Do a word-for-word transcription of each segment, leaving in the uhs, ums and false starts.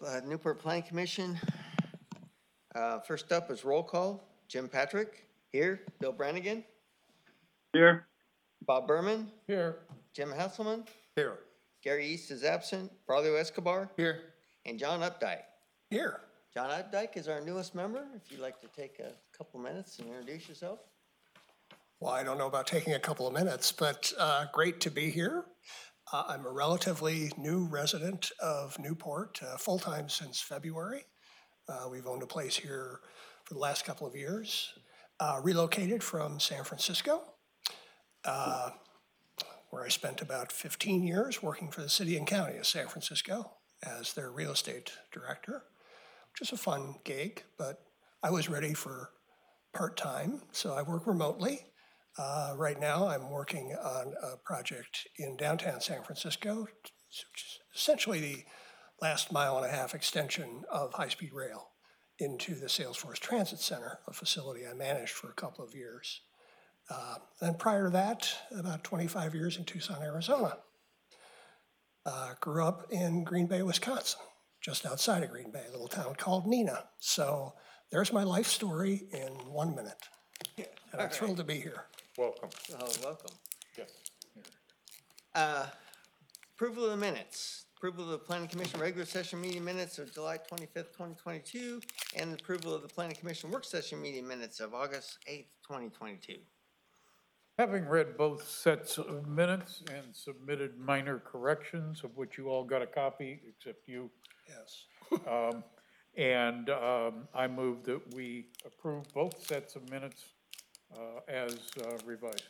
uh, Newport Planning Commission. Uh, First up is roll call. Jim Patrick, here. Bill Brannigan, Here. Bob Berman, Here. Jim Hasselman, Here. Gary East is absent, Braulio Escobar, Here. and John Updike. Here. John Updike is our newest member. If you'd like to take a couple minutes and introduce yourself. Well, I don't know about taking a couple of minutes, but uh, great to be here. Uh, I'm a relatively new resident of Newport, uh, full-time since February. Uh, we've owned a place here for the last couple of years. Uh, relocated from San Francisco, uh, where I spent about fifteen years working for the city and county of San Francisco as their real estate director, which is a fun gig, but I was ready for part-time, so I work remotely. Uh, right now, I'm working on a project in downtown San Francisco, which is essentially the last mile and a half extension of high-speed rail into the Salesforce Transit Center, a facility I managed for a couple of years. Uh, then prior to that, about twenty-five years in Tucson, Arizona. Uh, grew up in Green Bay, Wisconsin, just outside of Green Bay, a little town called Neenah. So there's my life story in one minute. And I'm thrilled to be here. Welcome. Oh, welcome. Yes. Uh, Approval of the minutes. Approval of the Planning Commission regular session meeting minutes of July twenty-fifth, twenty twenty-two, and approval of the Planning Commission work session meeting minutes of August eighth, twenty twenty-two. Having read both sets of minutes and submitted minor corrections, of which you all got a copy, except you, Yes. um, and um, I move that we approve both sets of minutes uh, as uh, revised.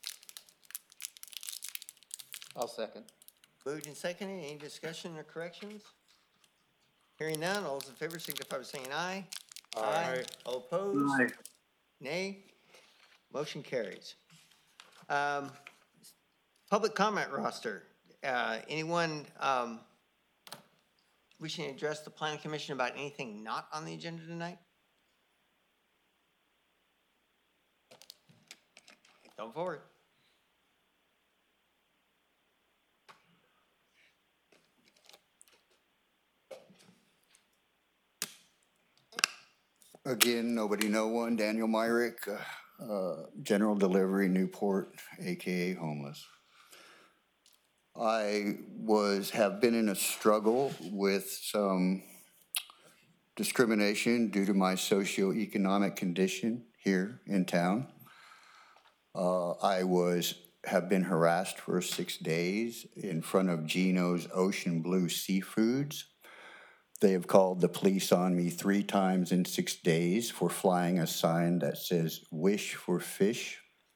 I'll second. Moved and seconded. Any discussion or corrections? Hearing none, all those in favor signify by saying aye. Aye. All opposed? Aye. Nay. Motion carries. Um, Public comment roster. Uh, Anyone um, wishing to address the planning commission about anything not on the agenda tonight? Come forward. Again, nobody, no one. Daniel Myrick, uh, uh, General Delivery, Newport, A K A homeless. I was have been in a struggle with some discrimination due to my socioeconomic condition here in town. Uh, I was have been harassed for six days in front of Gino's Ocean Blue Seafoods. They have called the police on me three times in six days for flying a sign that says "Wish for Fish."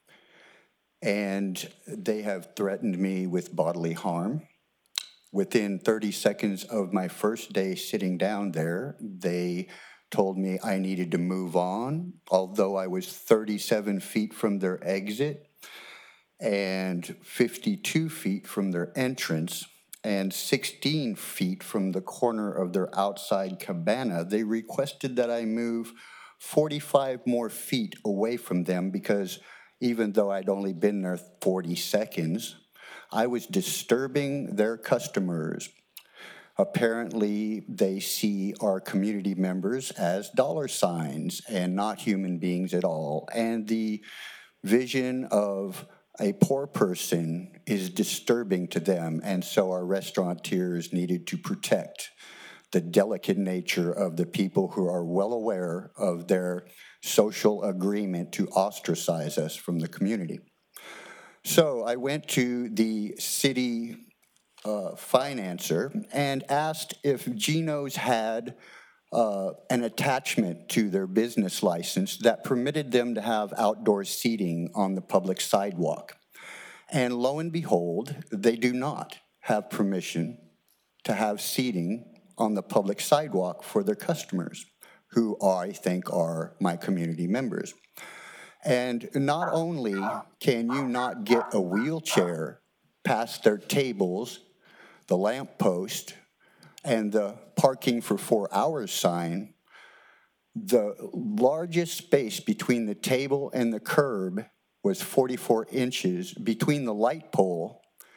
And they have threatened me with bodily harm. Within thirty seconds of my first day sitting down there, they told me I needed to move on, although I was thirty-seven feet from their exit and fifty-two feet from their entrance and sixteen feet from the corner of their outside cabana. They requested that I move forty-five more feet away from them because even though I'd only been there forty seconds, I was disturbing their customers. Apparently, they see our community members as dollar signs and not human beings at all. And the vision of a poor person is disturbing to them, and so our restaurateurs needed to protect the delicate nature of the people who are well aware of their social agreement to ostracize us from the community. So I went to the city uh, financer and asked if Gino's had uh, an attachment to their business license that permitted them to have outdoor seating on the public sidewalk. And lo and behold, they do not have permission to have seating on the public sidewalk for their customers, who I think are my community members. And not only can you not get a wheelchair past their tables, the lamppost, and the parking for four hours sign, the largest space between the table and the curb was forty-four inches between the light pole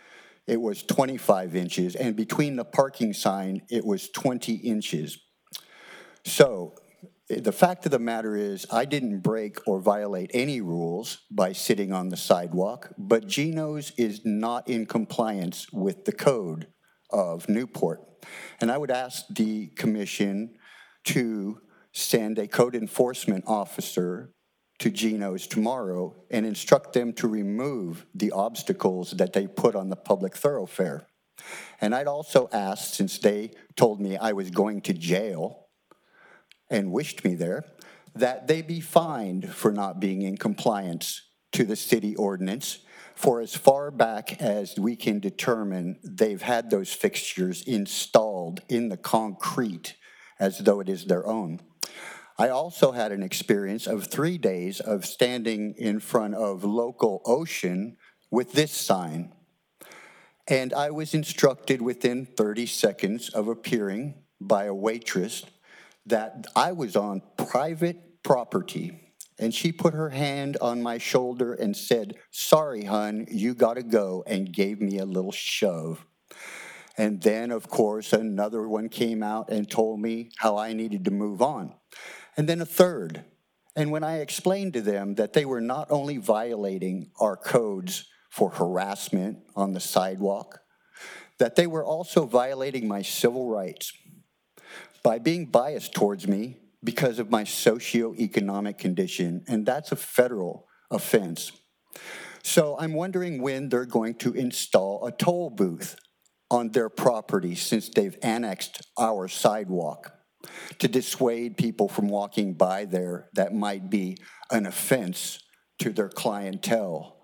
it was twenty-five inches, and between the parking sign, it was twenty inches. So the fact of the matter is, I didn't break or violate any rules by sitting on the sidewalk, but Geno's is not in compliance with the code of Newport. And I would ask the commission to send a code enforcement officer to Geno's tomorrow and instruct them to remove the obstacles that they put on the public thoroughfare. And I'd also ask, since they told me I was going to jail and wished me there, that they be fined for not being in compliance to the city ordinance for as far back as we can determine they've had those fixtures installed in the concrete as though it is their own. I also had an experience of three days of standing in front of local Ocean with this sign. And I was instructed within thirty seconds of appearing by a waitress that I was on private property. And she put her hand on my shoulder and said, "Sorry, hun, you gotta go," and gave me a little shove. And then, of course, another one came out and told me how I needed to move on. And then a third. And when I explained to them that they were not only violating our codes for harassment on the sidewalk, that they were also violating my civil rights by being biased towards me because of my socioeconomic condition, and that's a federal offense. So I'm wondering when they're going to install a toll booth on their property, since they've annexed our sidewalk, to dissuade people from walking by there that might be an offense to their clientele.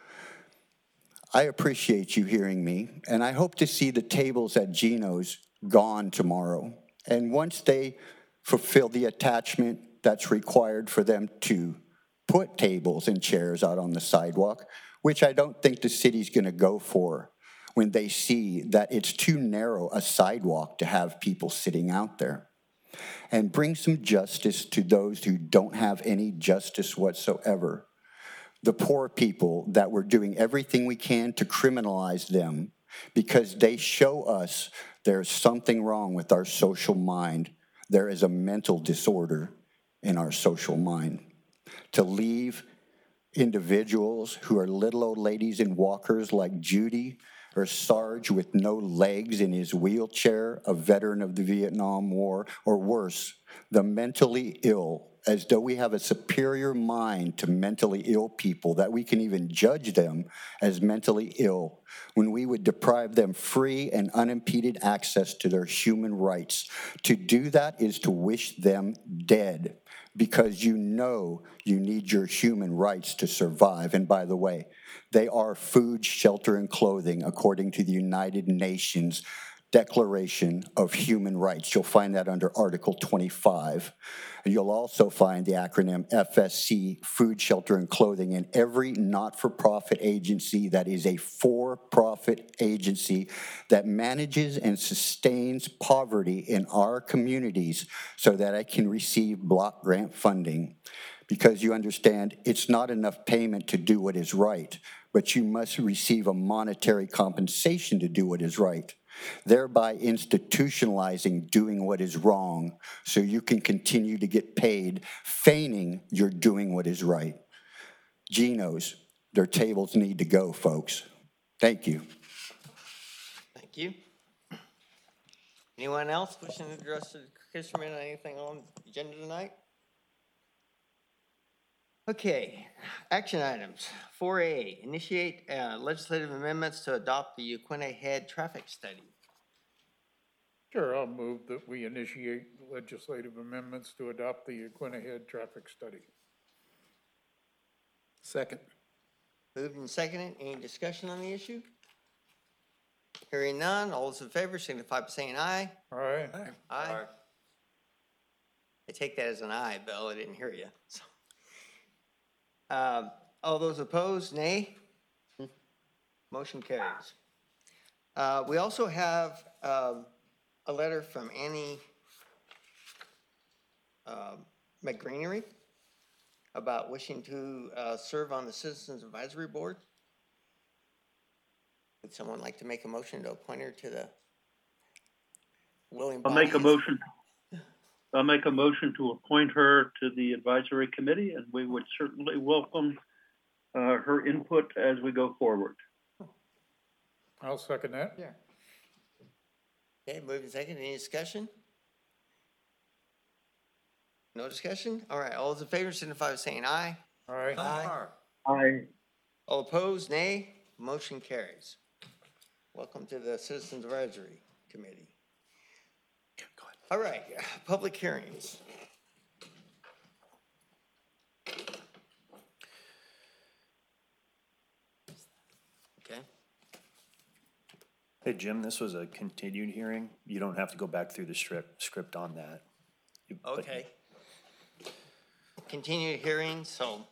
I appreciate you hearing me, and I hope to see the tables at Geno's gone tomorrow. And once they fulfill the attachment that's required for them to put tables and chairs out on the sidewalk, which I don't think the city's gonna go for when they see that it's too narrow a sidewalk to have people sitting out there. And bring some justice to those who don't have any justice whatsoever. The poor people that we're doing everything we can to criminalize them because they show us there's something wrong with our social mind. There is a mental disorder in our social mind. To leave individuals who are little old ladies in walkers like Judy, or Sarge with no legs in his wheelchair, a veteran of the Vietnam War, or worse, the mentally ill, as though we have a superior mind to mentally ill people, that we can even judge them as mentally ill, when we would deprive them free and unimpeded access to their human rights. To do that is to wish them dead, because you know you need your human rights to survive. And by the way, they are food, shelter, and clothing according to the United Nations Declaration of Human Rights. You'll find that under Article twenty-five. And you'll also find the acronym F S C, Food, Shelter, and Clothing, in every not-for-profit agency that is a for-profit agency that manages and sustains poverty in our communities so that I can receive block grant funding. Because you understand, it's not enough payment to do what is right, but you must receive a monetary compensation to do what is right, thereby institutionalizing doing what is wrong so you can continue to get paid feigning you're doing what is right. Geno's, their tables need to go, folks. Thank you. Thank you. Anyone else wishing to address the fishermen on anything on the agenda tonight? Okay, action items. four A, initiate uh, legislative amendments to adopt the Uquinna Head traffic study. Sure, I'll move that we initiate legislative amendments to adopt the Uquinna Head traffic study. Second. Moved and seconded. Any discussion on the issue? Hearing none, all those in favor signify by saying aye. All right? Aye. I take that as an aye, Bill. I didn't hear you. So. Um, all those opposed, nay? Motion carries. Uh, we also have um, a letter from Annie uh, McGreenery about wishing to uh, serve on the Citizens Advisory Board. Would someone like to make a motion to appoint her to the willing I'll body? make a motion. I'll make a motion to appoint her to the advisory committee, and we would certainly welcome uh, her input as we go forward. I'll second that. Yeah. Okay, moving second, any discussion? No discussion? All right, all those in favor signify by saying aye. All right. Aye. I All opposed, nay. Motion carries. Welcome to the Citizens Advisory Committee. All right, public hearings. Okay, Hey, Jim, this was a continued hearing. You don't have to go back through the strip, script on that. You- but- okay. Continued hearing, so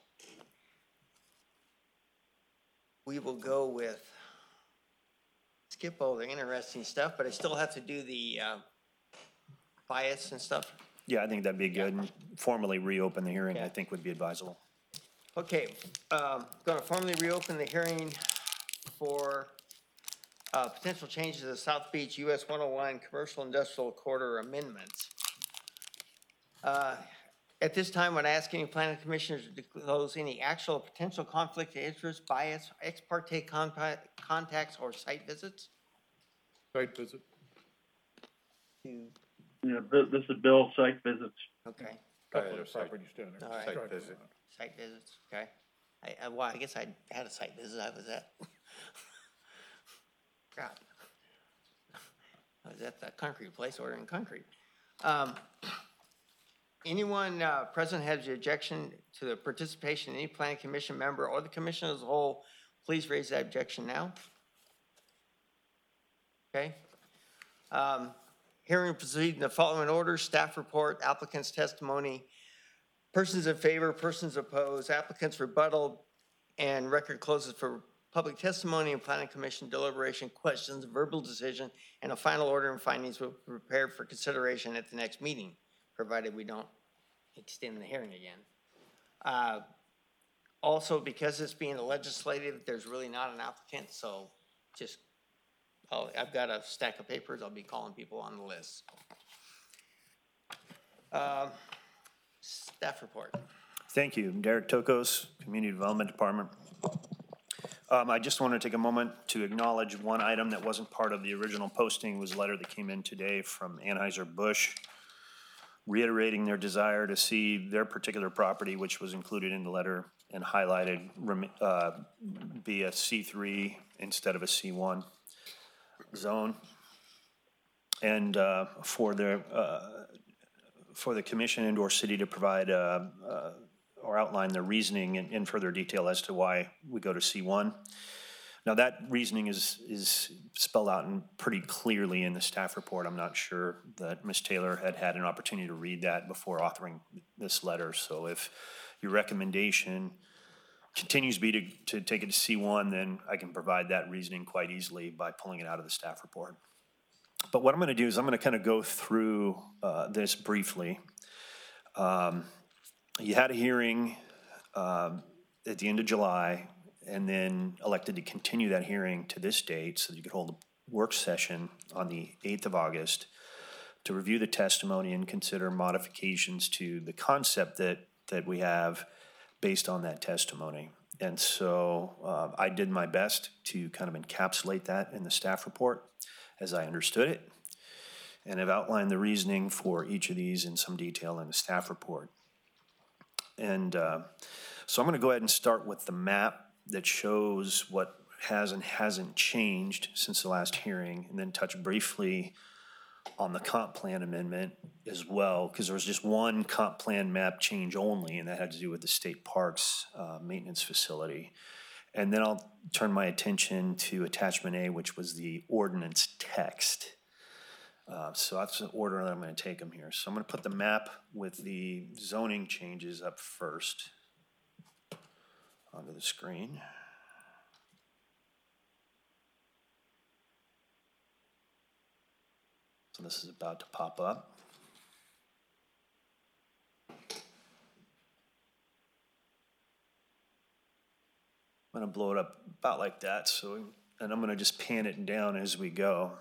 we will go with, skip all the interesting stuff, but I still have to do the uh, bias and stuff. Yeah, I think that'd be good. And formally reopen the hearing, I Yeah. think would be advisable. Okay, um, gonna formally reopen the hearing for, uh, potential changes to the South Beach U S one oh one Commercial Industrial Corridor amendments. Uh, At this time, when asking planning commissioners to disclose any actual potential conflict of interest, bias, ex parte contact, contacts, or site visits. Site visit. To, you know, th- this is Bill, site visits. okay, Couple of properties down there. All right. Site visit. site visits, okay. I, I, well, I guess I had a site visit, I was at. Crap. I was at the concrete place ordering concrete. Um, Anyone, uh, present has the objection to the participation of any planning commission member or the commission as a whole, please raise that objection now. Okay. Um, hearing proceed in the following order: staff report, applicant's testimony, persons in favor, persons opposed, applicant's rebuttal, and record closes for public testimony and planning commission deliberation, questions, verbal decision, and a final order and findings will be prepared for consideration at the next meeting, provided we don't extend the hearing again. Uh, Also, because it's being legislative, there's really not an applicant, so just, I'll, I've got a stack of papers, I'll be calling people on the list. Um, Staff report. Thank you. Derek Tokos, Community Development Department. Um, I just want to take a moment to acknowledge one item that wasn't part of the original posting. It was a letter that came in today from Anheuser-Busch reiterating their desire to see their particular property, which was included in the letter and highlighted, rem- uh, be a C three instead of a C one zone. And uh, for the, uh, for the commission and or city to provide uh, uh, or outline their reasoning in, in further detail as to why we go to C one. Now, that reasoning is, is spelled out in pretty clearly in the staff report. I'm not sure that Miz Taylor had had an opportunity to read that before authoring this letter. So if your recommendation continues to be to, to take it to C one, then I can provide that reasoning quite easily by pulling it out of the staff report. But what I'm going to do is I'm going to kind of go through uh, this briefly. Um, you had a hearing um, at the end of July, and then elected to continue that hearing to this date so that you could hold a work session on the eighth of August to review the testimony and consider modifications to the concept that, that we have based on that testimony. And so uh, I did my best to kind of encapsulate that in the staff report as I understood it, and have outlined the reasoning for each of these in some detail in the staff report. And uh, so I'm going to go ahead and start with the map that shows what has and hasn't changed since the last hearing, and then touch briefly on the comp plan amendment as well, because there was just one comp plan map change only, and that had to do with the state parks uh, maintenance facility. And then I'll turn my attention to attachment A, which was the ordinance text. Uh, so that's the order that I'm going to take them here. So I'm going to put the map with the zoning changes up first onto the screen. So this is about to pop up. I'm going to blow it up about like that so and I'm gonna just pan it down as we go.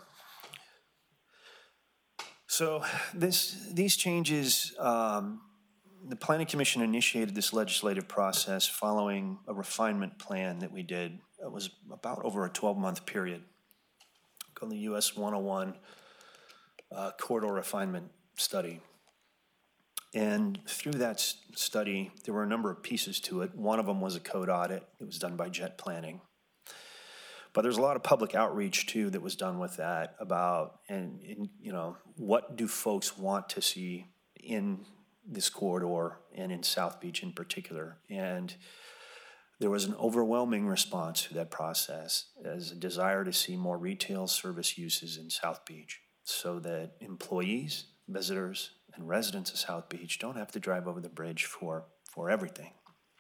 So this, these changes, um, the Planning Commission initiated this legislative process following a refinement plan that we did. It was about over a twelve-month period called the U S one oh one uh, Corridor Refinement Study. And through that s- study, there were a number of pieces to it. One of them was a code audit. It was done by Jet Planning. But there's a lot of public outreach too that was done with that about, and, and you know, what do folks want to see in this corridor and in South Beach in particular? And there was an overwhelming response to that process as a desire to see more retail service uses in South Beach so that employees, visitors, and residents of South Beach don't have to drive over the bridge for, for everything.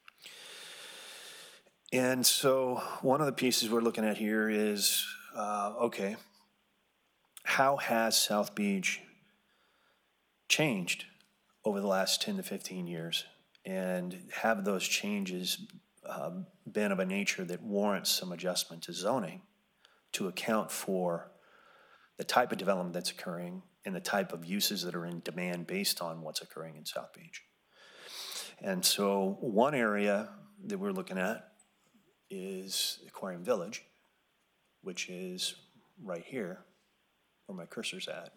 And so one of the pieces we're looking at here is, uh, okay, how has South Beach changed over the last ten to fifteen years? And have those changes uh, been of a nature that warrants some adjustment to zoning to account for the type of development that's occurring and the type of uses that are in demand based on what's occurring in South Beach? And so one area that we're looking at is Aquarium Village, which is right here where my cursor's at.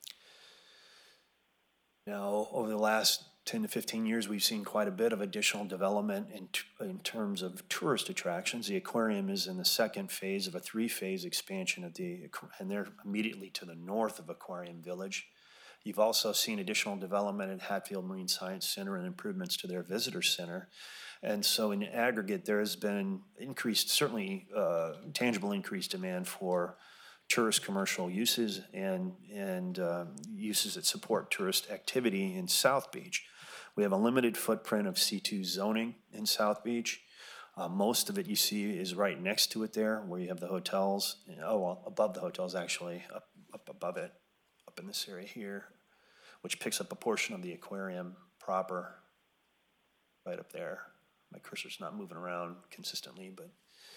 Now, over the last ten to fifteen years, we've seen quite a bit of additional development in, t- in terms of tourist attractions. The aquarium is in the second phase of a three-phase expansion of the, aqu- and they're immediately to the north of Aquarium Village. You've also seen additional development at Hatfield Marine Science Center and improvements to their visitor center. And so in aggregate, there has been increased, certainly uh, tangible increased demand for tourist commercial uses and, and uh, uses that support tourist activity in South Beach. We have a limited footprint of C two zoning in South Beach. Uh, most of it you see is right next to it there, where you have the hotels. Oh, well, above the hotels, actually, up, up above it, up in this area here, which picks up a portion of the aquarium proper, right up there. My cursor's not moving around consistently, but.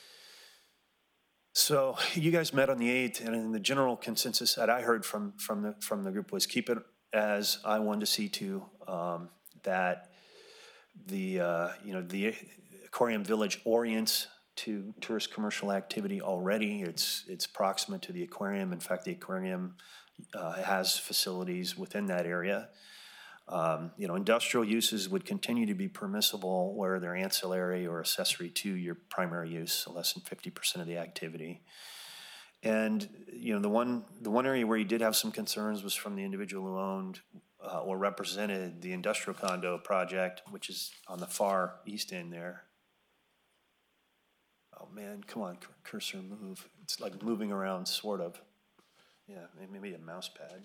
So you guys met on the eighth, and in the general consensus that I heard from, from, the, from the group was keep it as I one to C two, um, that the, uh, you know, the Aquarium Village orients to tourist commercial activity already. It's, it's proximate to the aquarium. In fact, the aquarium uh, has facilities within that area. Um, you know, industrial uses would continue to be permissible where they're ancillary or accessory to your primary use, so less than fifty percent of the activity. And, you know, the one, the one area where you did have some concerns was from the individual who owned uh, or represented the industrial condo project, which is on the far east end there. Oh man, come on, cur- cursor move. It's like moving around, sort of. Yeah, maybe a mouse pad.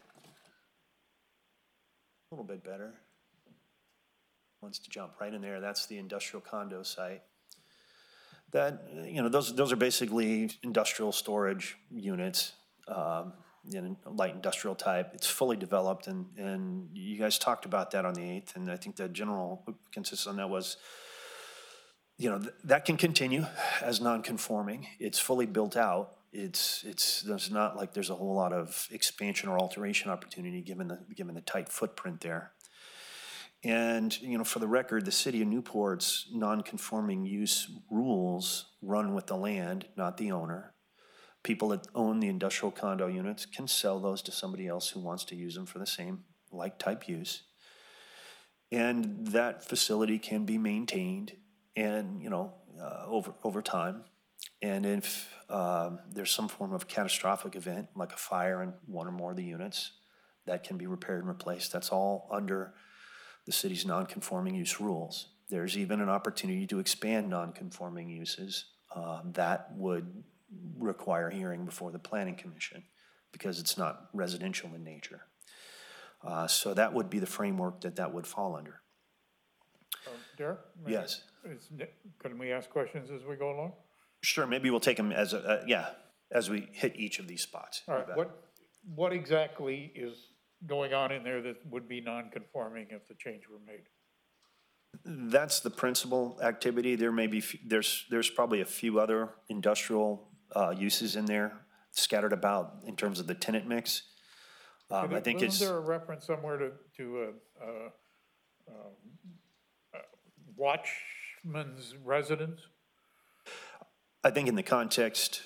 A little bit better. Wants to jump right in there. That's the industrial condo site. That, you know, those those are basically industrial storage units, um, you know, light industrial type. It's fully developed, and and you guys talked about that on the eighth, and I think the general consensus on that was, you know, th- that can continue as non-conforming. It's fully built out. It's it's there's not like there's a whole lot of expansion or alteration opportunity given the given the tight footprint there. And, you know, for the record, the city of Newport's non-conforming use rules run with the land, not the owner. People that own the industrial condo units can sell those to somebody else who wants to use them for the same like type use. And that facility can be maintained and, you know, uh, over over time. And if um, there's some form of catastrophic event, like a fire in one or more of the units, that can be repaired and replaced. That's all under the city's non-conforming use rules. There's even an opportunity to expand non-conforming uses. Uh, that would require hearing before the Planning Commission because it's not residential in nature. Uh, so that would be the framework that that would fall under. Uh, Derek? maybe- Yes. is- Can we ask questions as we go along? Sure, maybe we'll take them as a, uh, yeah, as we hit each of these spots. All right, what, what exactly is going on in there that would be non-conforming if the change were made? That's the principal activity. There may be, f- there's, there's probably a few other industrial uh, uses in there scattered about in terms of the tenant mix. Um, I think it's, Wasn't there a reference somewhere to, to a, a, um, a watchman's residence? I think in the context,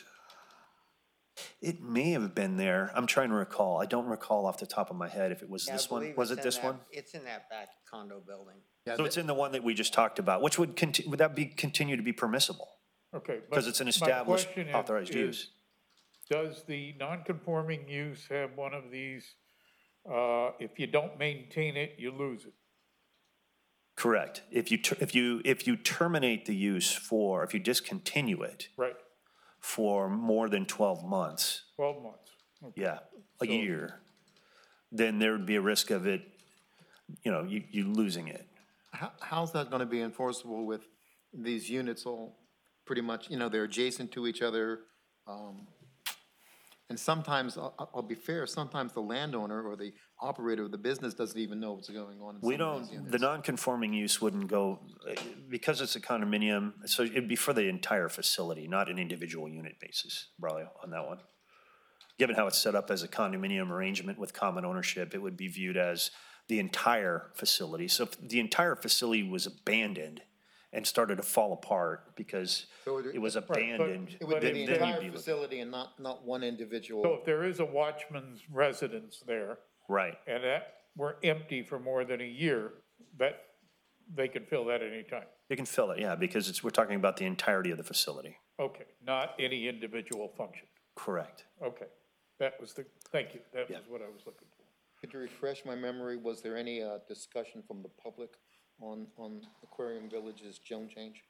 it may have been there. I'm trying to recall. I don't recall off the top of my head if it was Yeah, I this one. believe Was it's it in this that- one? It's in that back condo building. Yeah, So it's in the one that we just talked about, which would continue, would that be, continue to be permissible? Okay. Because but it's an my established question is- authorized is, use. Does the non-conforming use have one of these, uh, if you don't maintain it, you lose it? Correct. If you, ter- if you, if you terminate the use for, if you discontinue it Right, for more than twelve months, twelve months. Okay. yeah, a So- year, then there would be a risk of it, you know, you, you losing it. How, how's that gonna be enforceable with these units all pretty much, you know, they're adjacent to each other? um, And sometimes, I'll, I'll be fair, sometimes the landowner or the operator of the business doesn't even know what's going on in We some of these don't, units. the non-conforming use wouldn't go, because it's a condominium, so it'd be for the entire facility, not an individual unit basis, Braulio, on that one. Given how it's set up as a condominium arrangement with common ownership, it would be viewed as the entire facility. So if the entire facility was abandoned and started to fall apart because So it- it was but abandoned, It would be then the then you'd entire be looking. facility and not, not one individual. So if there is a watchman's residence there, Right, and that were empty for more than a year, that, they can fill that anytime. you can fill it, yeah, because it's, we're talking about the entirety of the facility. Okay, not any individual function. Correct. Okay, that was the, thank you, that Yeah. was what I was looking for. Could you refresh my memory? Was there any uh, discussion from the public on, on Aquarium Village's zone change?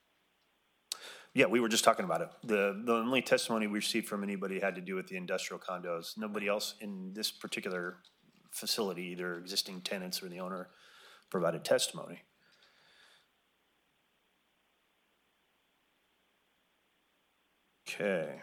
Yeah, we were just talking about it. The, the only testimony we received from anybody had to do with the industrial condos. Nobody else in this particular facility, either existing tenants or the owner, provided testimony. Okay.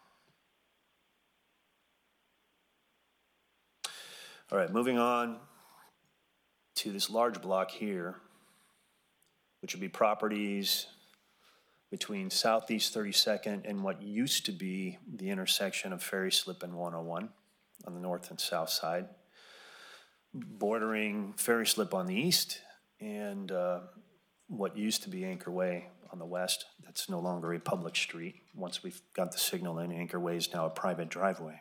All right, moving on to this large block here, which would be properties between Southeast thirty-second and what used to be the intersection of Ferry Slip and one oh one on the north and south side, bordering Ferry Slip on the east and uh, what used to be Anchor Way on the west. That's no longer a public street. Once we've got the signal in, Anchor Way is now a private driveway.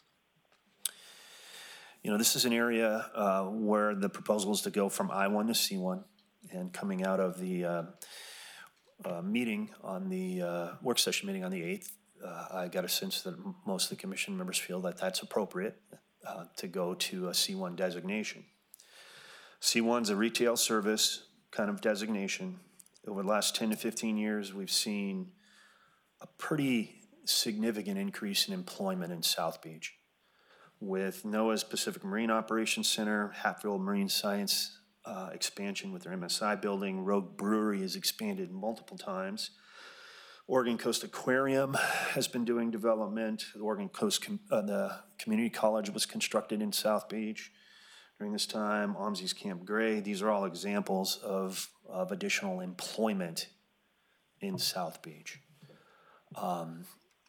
You know, this is an area uh, where the proposal is to go from I one to C one, and coming out of the uh, uh, meeting on the, uh, work session meeting on the eighth, uh, I got a sense that m- most of the commission members feel that that's appropriate uh, to go to a C one designation. C one's a retail service kind of designation. Over the last ten to fifteen years, we've seen a pretty significant increase in employment in South Beach. With NOAA's Pacific Marine Operations Center, Hatfield Marine Science uh, expansion with their M S I building, Rogue Brewery has expanded multiple times. Oregon Coast Aquarium has been doing development. The Oregon Coast, Com- uh, the community college was constructed in South Beach during this time. OMSI's Camp Gray, these are all examples of, of additional employment in South Beach. Um,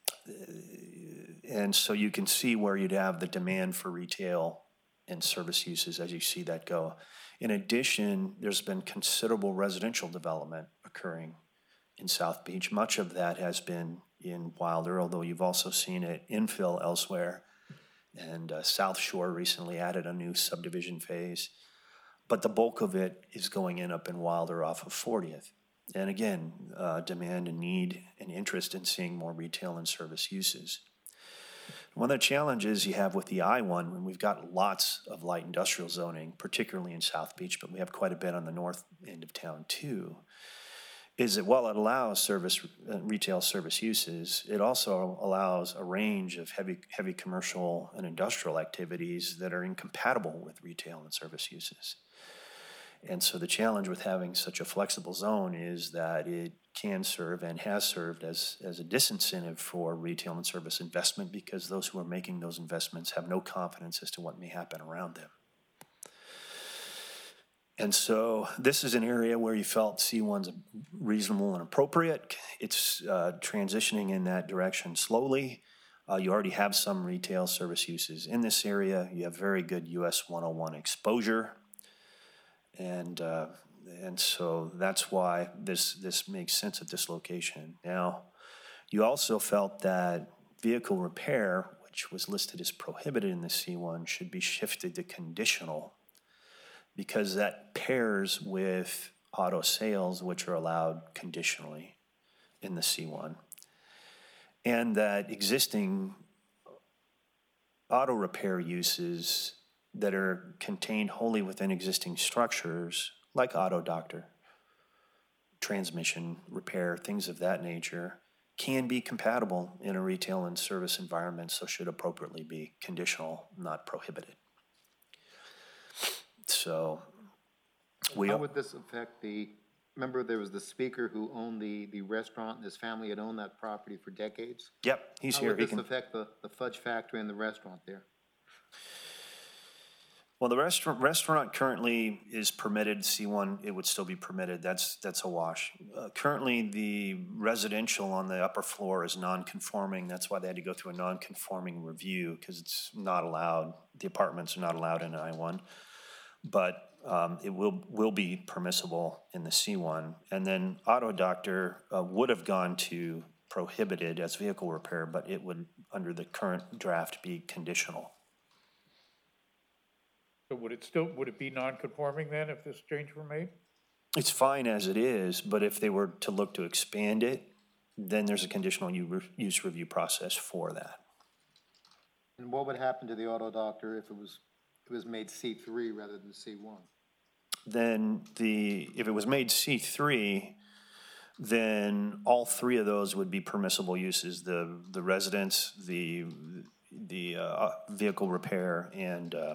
And so you can see where you'd have the demand for retail and service uses as you see that go. In addition, there's been considerable residential development occurring in South Beach. Much of that has been in Wilder, although you've also seen it infill elsewhere. And uh, South Shore recently added a new subdivision phase. But the bulk of it is going in up in Wilder off of fortieth. And again, uh, demand and need and interest in seeing more retail and service uses. One of the challenges you have with the I one, when we've got lots of light industrial zoning, particularly in South Beach, but we have quite a bit on the north end of town too, is that while it allows service, uh, retail service uses, it also allows a range of heavy, heavy commercial and industrial activities that are incompatible with retail and service uses. And so the challenge with having such a flexible zone is that it can serve and has served as, as a disincentive for retail and service investment because those who are making those investments have no confidence as to what may happen around them. And so this is an area where you felt C one's reasonable and appropriate. It's uh, transitioning in that direction slowly. Uh, You already have some retail service uses in this area. You have very good U S one oh one exposure. And, uh, and so that's why this, this makes sense at this location. Now, you also felt that vehicle repair, which was listed as prohibited in the C one, should be shifted to conditional, because that pairs with auto sales, which are allowed conditionally in the C one. And that existing auto repair uses that are contained wholly within existing structures, like auto doctor, transmission repair, things of that nature, can be compatible in a retail and service environment, so should appropriately be conditional, not prohibited. So we, How would this affect the, remember there was the speaker who owned the, the restaurant, and his family had owned that property for decades? yep, he's How here. would He this can, affect the, the fudge factory and the restaurant there? well, the restaurant, restaurant currently is permitted, C one, it would still be permitted, that's, that's a wash. Uh, Currently, the residential on the upper floor is non-conforming, that's why they had to go through a non-conforming review, because it's not allowed, the apartments are not allowed in I one. But um, it will, will be permissible in the C one. And then auto doctor uh, would have gone to prohibited as vehicle repair, but it would, under the current draft, be conditional. So would it still, would it be non-conforming then if this change were made? It's fine as it is, but if they were to look to expand it, then there's a conditional u- use review process for that. And what would happen to the auto doctor if it was, it was made C three rather than C one? Then the, if it was made C three, then all three of those would be permissible uses, the, the residence, the, the uh, vehicle repair, and uh,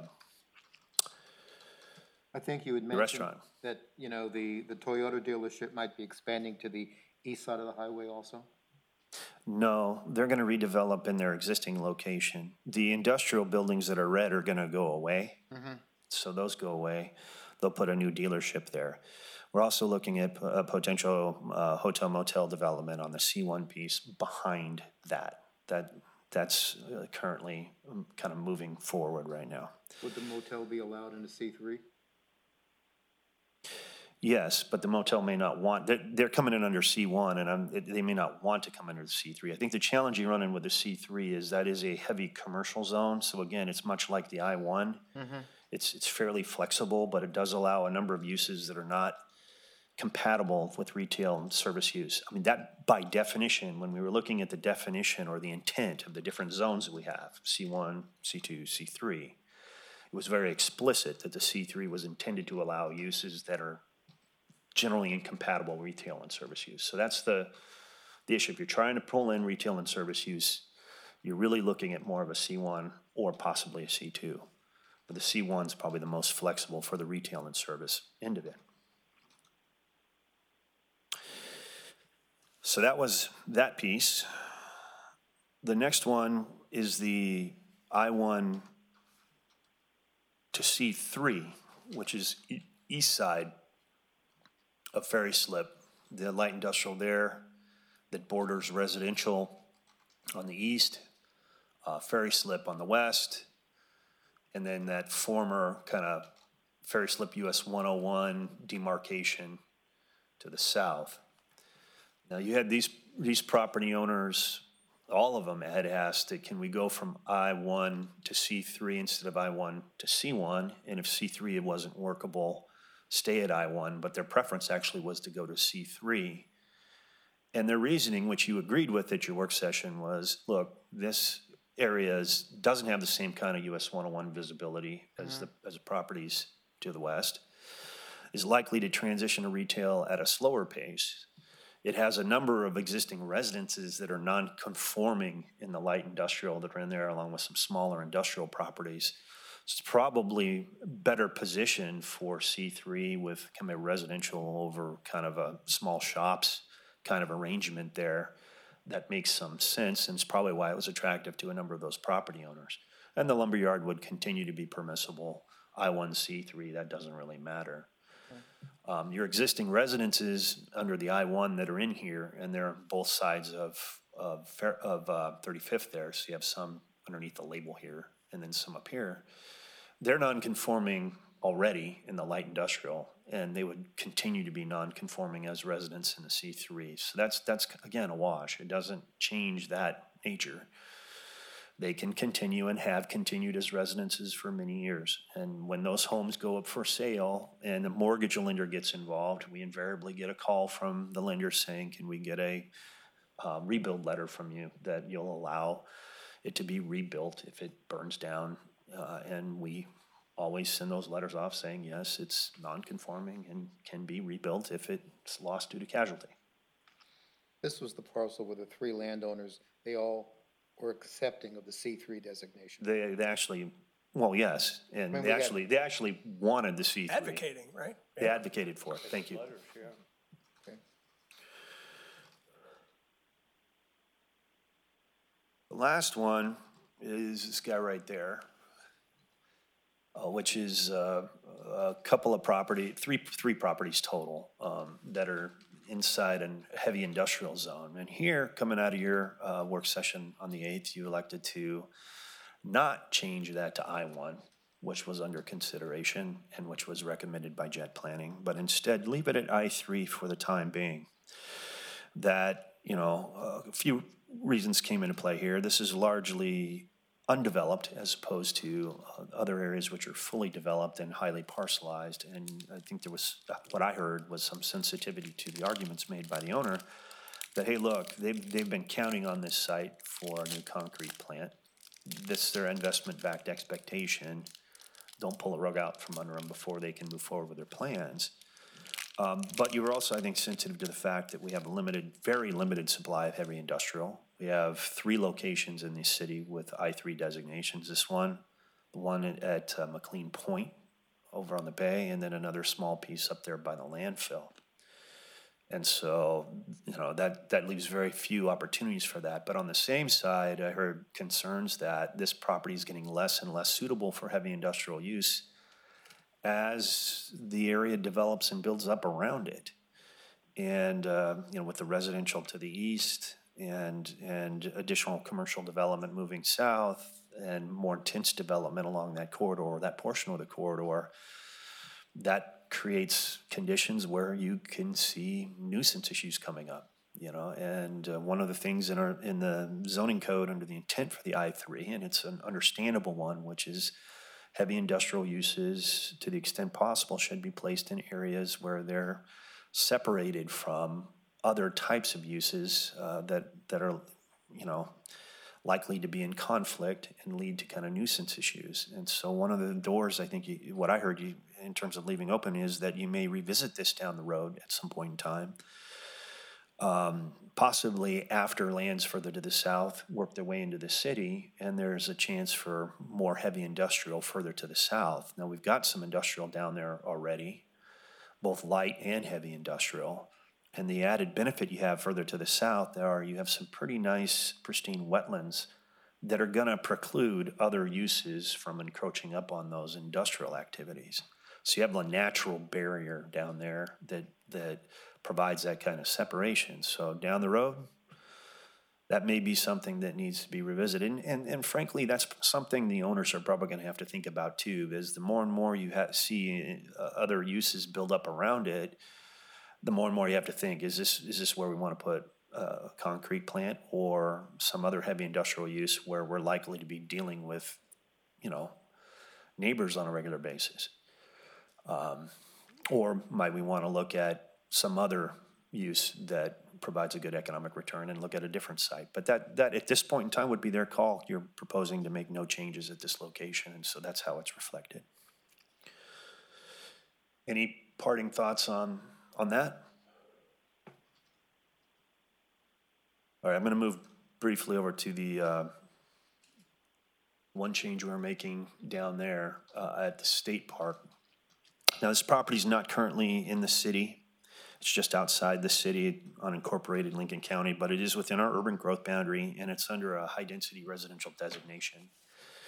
I think you had the mentioned restaurant. that, you know, the, the Toyota dealership might be expanding to the east side of the highway also? No, they're gonna redevelop in their existing location. The industrial buildings that are red are gonna go away. So those go away. They'll put a new dealership there. We're also looking at p- a potential uh, hotel motel development on the C one piece behind that. That, that's uh, currently um, kind of moving forward right now. Would the motel be allowed in the C three? Yes, but the motel may not want, they're, they're coming in under C one, and I'm, it- they may not want to come under the C three. I think the challenge you run in with the C three is that is a heavy commercial zone, so again, it's much like the I one. It's, it's fairly flexible, but it does allow a number of uses that are not compatible with retail and service use. I mean, that by definition, when we were looking at the definition or the intent of the different zones that we have, C one, C two, C three, it was very explicit that the C three was intended to allow uses that are generally incompatible retail and service use. So that's the, the issue. If you're trying to pull in retail and service use, you're really looking at more of a C one or possibly a C two. But the C one's probably the most flexible for the retail and service end of it. So that was that piece. The next one is the I one to C three, which is e- east side of Ferry Slip, the light industrial there that borders residential on the east, uh, Ferry Slip on the west, and then that former kind of Ferry Slip U S one oh one demarcation to the south. Now, you had these, these property owners, all of them had asked that can we go from I one to C three instead of I one to C one, and if C three wasn't workable, stay at I one, but their preference actually was to go to C three. And their reasoning, which you agreed with at your work session, was, look, this area is, doesn't have the same kind of U S one oh one visibility as the, as the properties to the west, is likely to transition to retail at a slower pace. It has a number of existing residences that are non-conforming in the light industrial that are in there, along with some smaller industrial properties. It's probably better positioned for C three with kind of a residential over kind of a small shops kind of arrangement there. That makes some sense, and it's probably why it was attractive to a number of those property owners. And the lumberyard would continue to be permissible. I one, C three, that doesn't really matter. Um, your existing residences under the I one that are in here, and they're both sides of, of, Fair- of uh, thirty-fifth there, so you have some underneath the label here, and then some up here. They're non-conforming already in the light industrial, and they would continue to be non-conforming as residents in the C three. So that's, that's again, a wash. It doesn't change that nature. They can continue and have continued as residences for many years. And when those homes go up for sale and the mortgage lender gets involved, we invariably get a call from the lender saying, can we get a uh, rebuild letter from you that you'll allow it to be rebuilt if it burns down? Uh, and we always send those letters off saying, yes, it's non-conforming and can be rebuilt if it's lost due to casualty. This was the parcel where the three landowners, they all were accepting of the C three designation. They, they actually, well, yes, and mean, they we got- actually, they actually wanted the C three. Advocating, right? They advocated for it, thank you. Okay. The last one is this guy right there, uh, which is uh, a couple of property, three, three properties total um, that are inside a heavy industrial zone. And here, coming out of your uh, work session on the eighth, you elected to not change that to I one, which was under consideration and which was recommended by Jet Planning, but instead leave it at I three for the time being. That, you know, a few reasons came into play here. This is largely undeveloped as opposed to uh, other areas which are fully developed and highly parcelized. And I think there was, what I heard was some sensitivity to the arguments made by the owner that, hey, look, they've, they've been counting on this site for a new concrete plant. This is their investment-backed expectation. Don't pull a rug out from under them before they can move forward with their plans. Um, but you were also, I think, sensitive to the fact that we have a limited, very limited supply of heavy industrial. We have three locations in the city with I three designations. This one, the one at, at uh, McLean Point over on the bay, and then another small piece up there by the landfill. And so, you know, that, that leaves very few opportunities for that. But on the same side, I heard concerns that this property is getting less and less suitable for heavy industrial use as the area develops and builds up around it. And, uh, you know, with the residential to the east and, and additional commercial development moving south and more intense development along that corridor, that portion of the corridor, that creates conditions where you can see nuisance issues coming up, you know. And uh, one of the things in our, in the zoning code under the intent for the I three, and it's an understandable one, which is heavy industrial uses, to the extent possible, should be placed in areas where they're separated from other types of uses uh, that that are, you know, likely to be in conflict and lead to kind of nuisance issues. And so one of the doors, I think, you, what I heard you in terms of leaving open is that you may revisit this down the road at some point in time. Um, possibly after lands further to the south work their way into the city, and there's a chance for more heavy industrial further to the south. Now, we've got some industrial down there already, both light and heavy industrial. And the added benefit you have further to the south are you have some pretty nice pristine wetlands that are gonna preclude other uses from encroaching up on those industrial activities. So you have a natural barrier down there that, that provides that kind of separation. So down the road, that may be something that needs to be revisited. And, and, and frankly, that's something the owners are probably gonna have to think about too, is the more and more you have, see uh, other uses build up around it, the more and more you have to think, is this, is this where we wanna put a concrete plant or some other heavy industrial use where we're likely to be dealing with, you know, neighbors on a regular basis? Um, or might we wanna look at some other use that provides a good economic return and look at a different site? But that, that at this point in time would be their call. You're proposing to make no changes at this location, and so that's how it's reflected. Any parting thoughts on, on that? All right, I'm gonna move briefly over to the uh, one change we're making down there uh, at the state park. Now, this property is not currently in the city. It's just outside the city, unincorporated Lincoln County, but it is within our urban growth boundary, and it's under a high-density residential designation.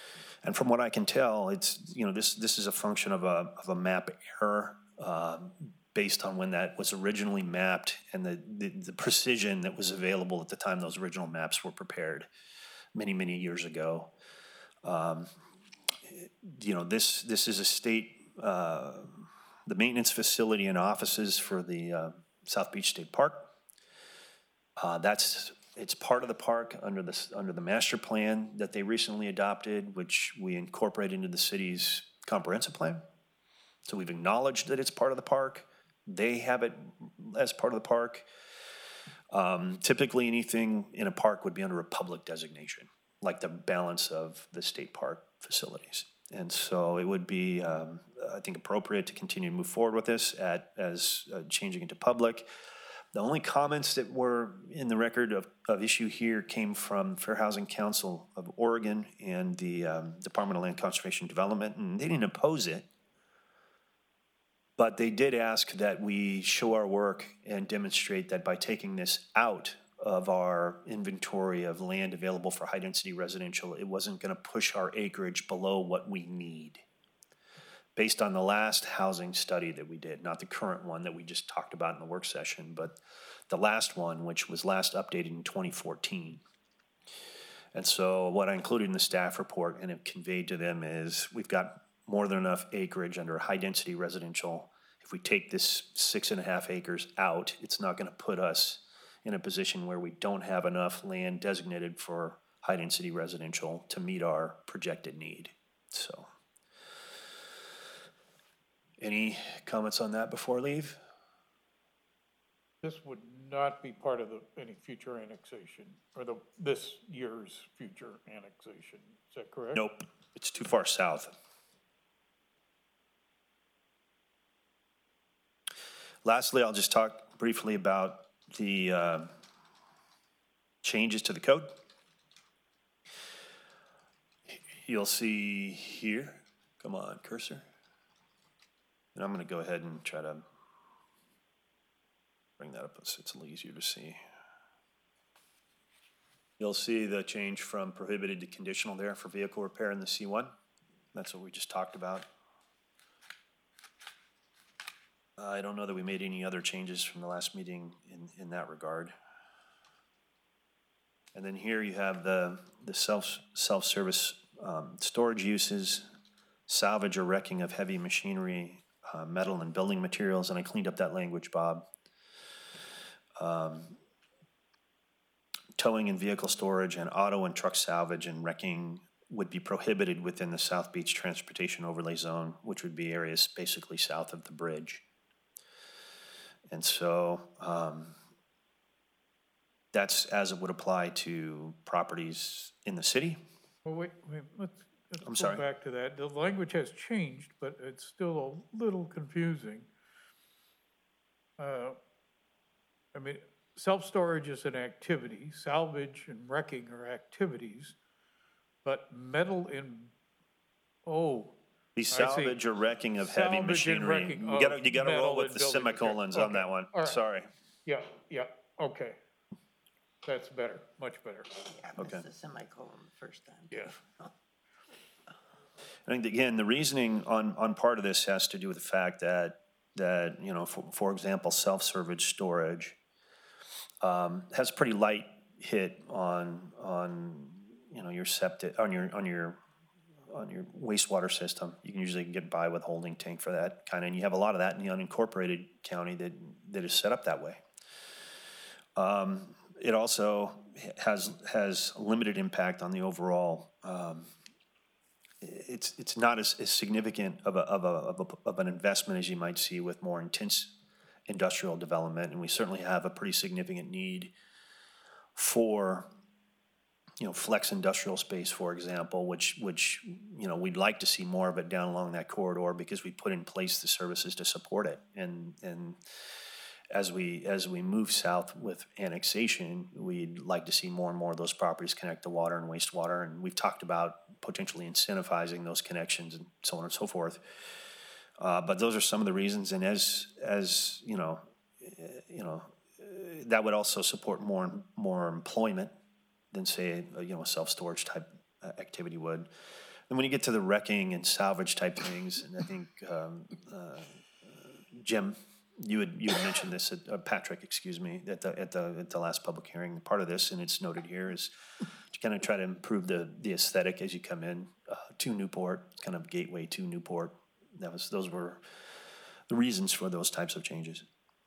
And from what I can tell, it's, you know, this, this is a function of a, of a map error, uh, based on when that was originally mapped and the, the, the precision that was available at the time those original maps were prepared many, many years ago. Um, you know, this, this is a state, uh, the maintenance facility and offices for the uh, South Beach State Park. Uh, that's, it's part of the park under the, under the master plan that they recently adopted, which we incorporate into the city's comprehensive plan. So we've acknowledged that it's part of the park. They have it as part of the park. Um, typically, anything in a park would be under a public designation, like the balance of the state park facilities. And so it would be, um, I think, appropriate to continue to move forward with this at, as uh, changing into public. The only comments that were in the record of, of issue here came from Fair Housing Council of Oregon and the um, Department of Land Conservation and Development, and they didn't oppose it. But they did ask that we show our work and demonstrate that by taking this out of our inventory of land available for high-density residential, it wasn't going to push our acreage below what we need. Based on the last housing study that we did, not the current one that we just talked about in the work session, but the last one, which was last updated in twenty fourteen. And so what I included in the staff report and have conveyed to them is we've got more than enough acreage under high-density residential. If we take this six and a half acres out, it's not going to put us in a position where we don't have enough land designated for high-density residential to meet our projected need. So, any comments on that before I leave? This would not be part of the, any future annexation, or the, this year's future annexation, is that correct? Nope, it's too far south. Lastly, I'll just talk briefly about the uh, changes to the code. You'll see here, come on, cursor. And I'm going to go ahead and try to bring that up so it's a little easier to see. You'll see the change from prohibited to conditional there for vehicle repair in the C one. That's what we just talked about. I don't know that we made any other changes from the last meeting in, in that regard. And then here you have the, the self, self-service um, storage uses, salvage or wrecking of heavy machinery, uh, metal and building materials, and I cleaned up that language, Bob. Um, towing and vehicle storage and auto and truck salvage and wrecking would be prohibited within the South Beach Transportation Overlay Zone, which would be areas basically south of the bridge. And so um, that's as it would apply to properties in the city. Well, wait, wait, let's, let's I'm go sorry. back to that. The language has changed, but it's still a little confusing. Uh, I mean, self-storage is an activity, salvage and wrecking are activities, but metal in, oh, The salvage or wrecking of heavy Salvage and machinery. wrecking You gotta, of you gotta roll metal with and the building material. semicolons on Okay, that one. all right. Sorry. yeah, yeah, okay. That's better, much better, Yeah, Okay. that's the semicolon the first time. yeah. I think, again, the reasoning on, on part of this has to do with the fact that, that, you know, for, for example, self-service storage um, has pretty light hit on, on, you know, your septic, on your, on your, on your wastewater system. You can usually get by with holding tank for that kind of, and you have a lot of that in the unincorporated county that, that is set up that way. Um, it also has, has limited impact on the overall, um, it's, it's not as, as significant of a, of a, of a, of an investment as you might see with more intense industrial development. And we certainly have a pretty significant need for, you know, flex industrial space, for example, which, which, you know, we'd like to see more of it down along that corridor because we put in place the services to support it. And, and as we, as we move south with annexation, we'd like to see more and more of those properties connect to water and wastewater. And we've talked about potentially incentivizing those connections and so on and so forth. Uh, but those are some of the reasons. And as, as, you know, you know, that would also support more, more employment than say, a, you know, a self-storage type activity would. And when you get to the wrecking and salvage type things, and I think, um, uh, Jim, you had, you had mentioned this, at, uh, Patrick, excuse me, at the, at the, at the last public hearing. Part of this, and it's noted here, is to kind of try to improve the, the aesthetic as you come in, uh, to Newport, kind of gateway to Newport. That was, those were the reasons for those types of changes.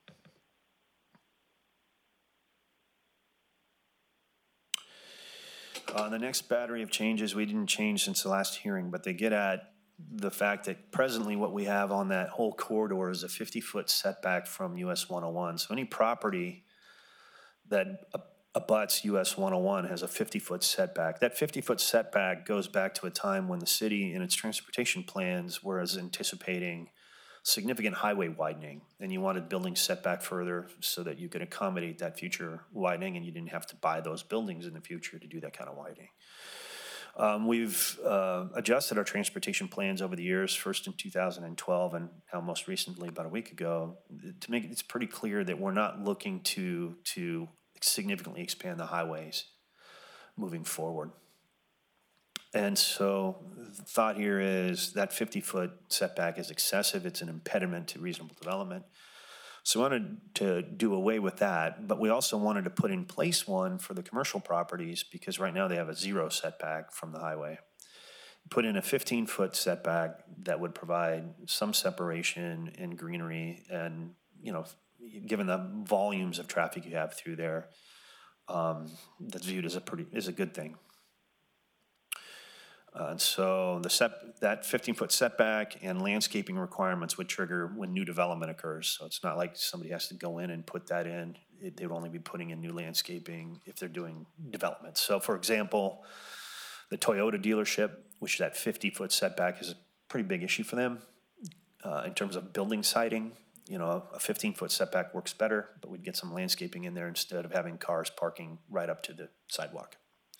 Uh, the next battery of changes, we didn't change since the last hearing, but they get at the fact that presently what we have on that whole corridor is a fifty-foot setback from U S one oh one. So any property that abuts U S one oh one has a fifty-foot setback. That fifty-foot setback goes back to a time when the city in its transportation plans was anticipating significant highway widening, and you wanted buildings set back further so that you could accommodate that future widening, and you didn't have to buy those buildings in the future to do that kind of widening. Um, we've uh, adjusted our transportation plans over the years, first in two thousand twelve and now most recently about a week ago, to make it pretty clear that we're not looking to, to significantly expand the highways moving forward. And so the thought here is that fifty-foot setback is excessive. It's an impediment to reasonable development. So we wanted to do away with that, but we also wanted to put in place one for the commercial properties because right now they have a zero setback from the highway. Put in a fifteen-foot setback that would provide some separation and greenery, and, you know, given the volumes of traffic you have through there, um, that's viewed as a pretty, is a good thing. Uh, and so the set, that fifteen-foot setback and landscaping requirements would trigger when new development occurs. So it's not like somebody has to go in and put that in. It, they would only be putting in new landscaping if they're doing development. So for example, the Toyota dealership, which that fifty-foot setback is a pretty big issue for them uh, in terms of building siting. You know, a fifteen-foot setback works better, but we'd get some landscaping in there instead of having cars parking right up to the sidewalk.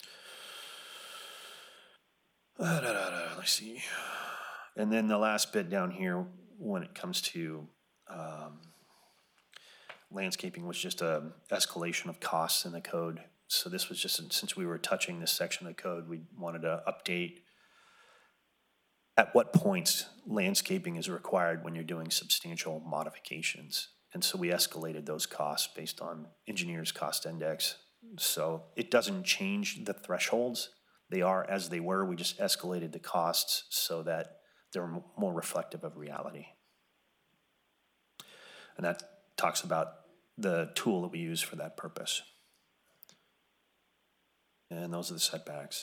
Uh, da, da, da, let's see. And then the last bit down here, when it comes to um, landscaping, was just a escalation of costs in the code. So this was just, since we were touching this section of the code, we wanted to update at what points landscaping is required when you're doing substantial modifications. And so we escalated those costs based on engineers' cost index. So it doesn't change the thresholds. They are as they were. We just escalated the costs so that they're more reflective of reality. And that talks about the tool that we use for that purpose. And those are the setbacks.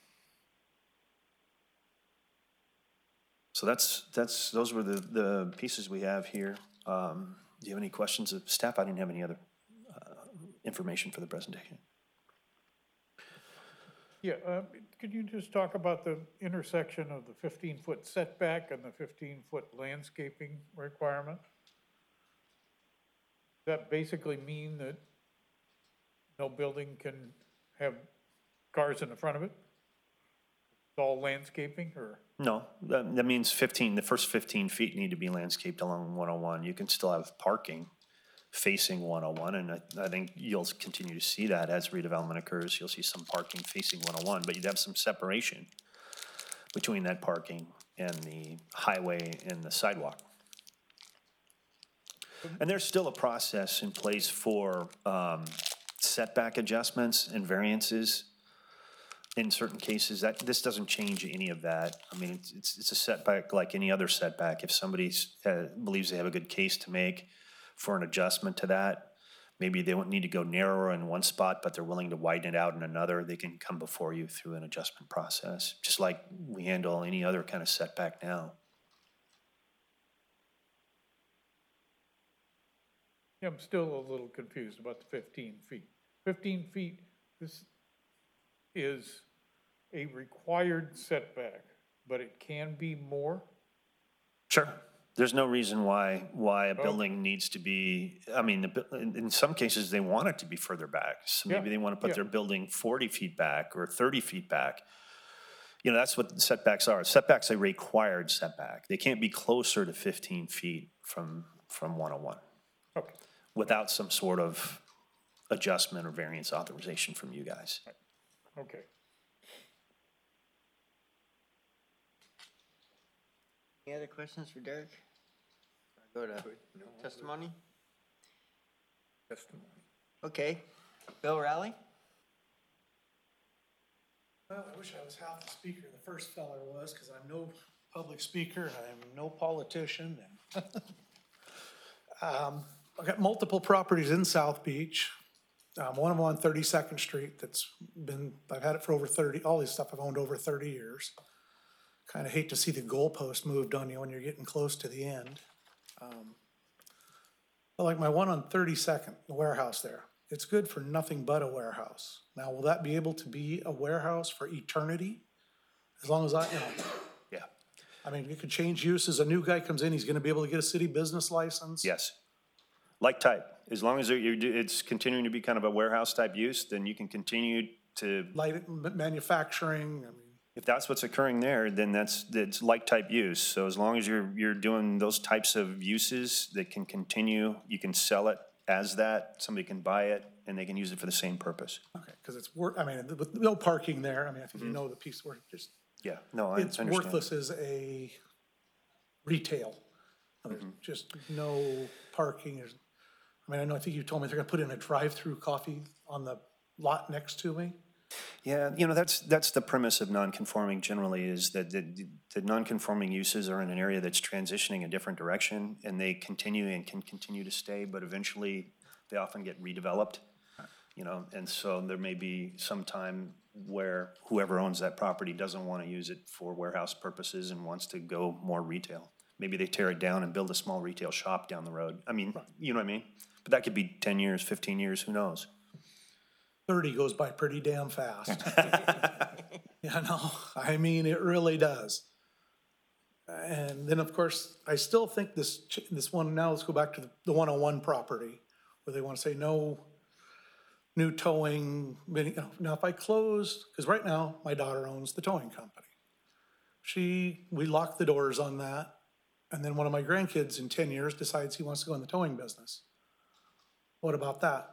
So that's, that's, those were the, the pieces we have here. Um, do you have any questions of staff? I didn't have any other uh, information for the presentation. Yeah, um, could you just talk about the intersection of the fifteen-foot setback and the fifteen-foot landscaping requirement? Does that basically mean that no building can have cars in the front of it? It's all landscaping, or? No, that, that means fifteen, the first fifteen feet need to be landscaped along one oh one. You can still have parking facing one oh one, and I, I think you'll continue to see that as redevelopment occurs. You'll see some parking facing one oh one, but you'd have some separation between that parking and the highway and the sidewalk. And there's still a process in place for um, setback adjustments and variances in certain cases. That this doesn't change any of that. I mean, it's, it's, it's a setback like any other setback. If somebody uh, believes they have a good case to make for an adjustment to that, maybe they won't need to go narrower in one spot, but they're willing to widen it out in another, they can come before you through an adjustment process, just like we handle any other kind of setback now. Yeah, I'm still a little confused about the fifteen feet. fifteen feet, this is a required setback, but it can be more? Sure. There's no reason why why a building needs to be, I mean, the, in, in some cases, they want it to be further back. So maybe Yeah, they want to put yeah. their building forty feet back or thirty feet back. You know, that's what setbacks are. Setbacks are a required setback. They can't be closer to fifteen feet from, from one oh one Okay, without some sort of adjustment or variance authorization from you guys. okay. Any other questions for Derek? Go to testimony? Testimony. Okay. Bill Raleigh? Well, I wish I was half the speaker the first feller was, because I'm no public speaker and I'm no politician. And um, I've got multiple properties in South Beach. Um, one of them on thirty-second Street that's been, I've had it for over thirty, all this stuff I've owned over thirty years. Kind of hate to see the goalpost moved on you when you're getting close to the end. Um, But like my one on thirty-second, the warehouse there, it's good for nothing but a warehouse. Now, will that be able to be a warehouse for eternity? As long as I, you know, Yeah, I mean, you could change uses. A new guy comes in, he's gonna be able to get a city business license. yes. Like type, as long as you're, it's continuing to be kind of a warehouse type use, then you can continue to, Light ma- manufacturing, I mean, if that's what's occurring there, then that's, that's like type use. So as long as you're, you're doing those types of uses that can continue, you can sell it as that, somebody can buy it, and they can use it for the same purpose. okay, because it's wor, I mean, with no parking there, I mean, I think you know the piece where just, Yeah, no, I it's understand. worthless as a retail. I mean, just no parking, there's, I mean, I know, I think you told me they're gonna put in a drive-through coffee on the lot next to me. Yeah, you know, that's, that's the premise of non-conforming generally, is that the, the non-conforming uses are in an area that's transitioning a different direction, and they continue and can continue to stay, but eventually they often get redeveloped, you know, and so there may be some time where whoever owns that property doesn't want to use it for warehouse purposes and wants to go more retail. Maybe they tear it down and build a small retail shop down the road. I mean, you know what I mean? But that could be ten years, fifteen years, who knows? thirty goes by pretty damn fast. You know, I mean, it really does. And then, of course, I still think this, ch- this one, now let's go back to the- the one oh one property, where they want to say no new towing, you know, now if I close, because right now, my daughter owns the towing company. She, we lock the doors on that, and then one of my grandkids in ten years decides he wants to go in the towing business. What about that?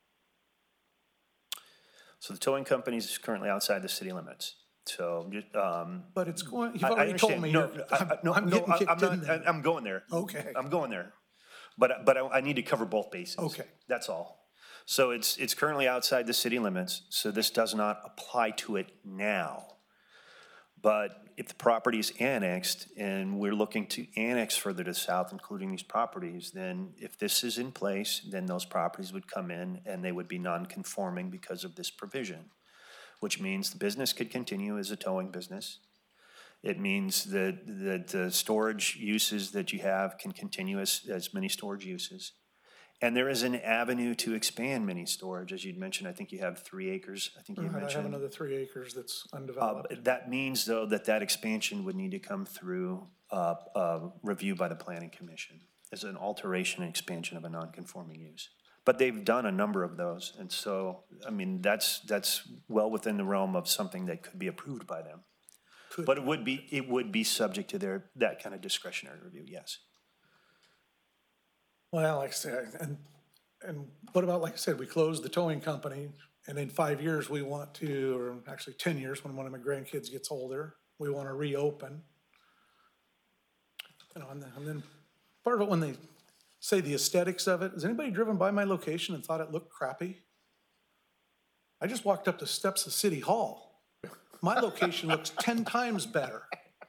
So the towing company is currently outside the city limits. So, um. But it's going, you've I- I already told understand. me, No, you're- I- I- I'm no, I'm no, getting I- kicked I'm not- in there. I'm going there. Okay. I'm going there. But, but I, I need to cover both bases. Okay. That's all. So it's, it's currently outside the city limits, so this does not apply to it now. But if the property is annexed and we're looking to annex further to the south, including these properties, then if this is in place, then those properties would come in and they would be non-conforming because of this provision, which means the business could continue as a towing business. It means that, that the storage uses that you have can continue as, as mini storage uses. And there is an avenue to expand mini storage, as you'd mentioned. I think you have three acres, I think you Right, I have mentioned. another three acres that's Uh, undeveloped. That means, though, that that expansion would need to come through uh, uh, review by the planning commission as an alteration and expansion of a non-conforming use. But they've done a number of those, and so, I mean, that's, that's well within the realm of something that could be approved by them. Could- But it would be, it would be subject to their, that kind of discretionary review, yes. Well, like I said, and, and what about, like I said, we closed the towing company, and in five years, we want to, or actually ten years, when one of my grandkids gets older, we want to reopen. You know, and then, and then part of it, when they say the aesthetics of it, has anybody driven by my location and thought it looked crappy? I just walked up the steps of City Hall. My location looks ten times better.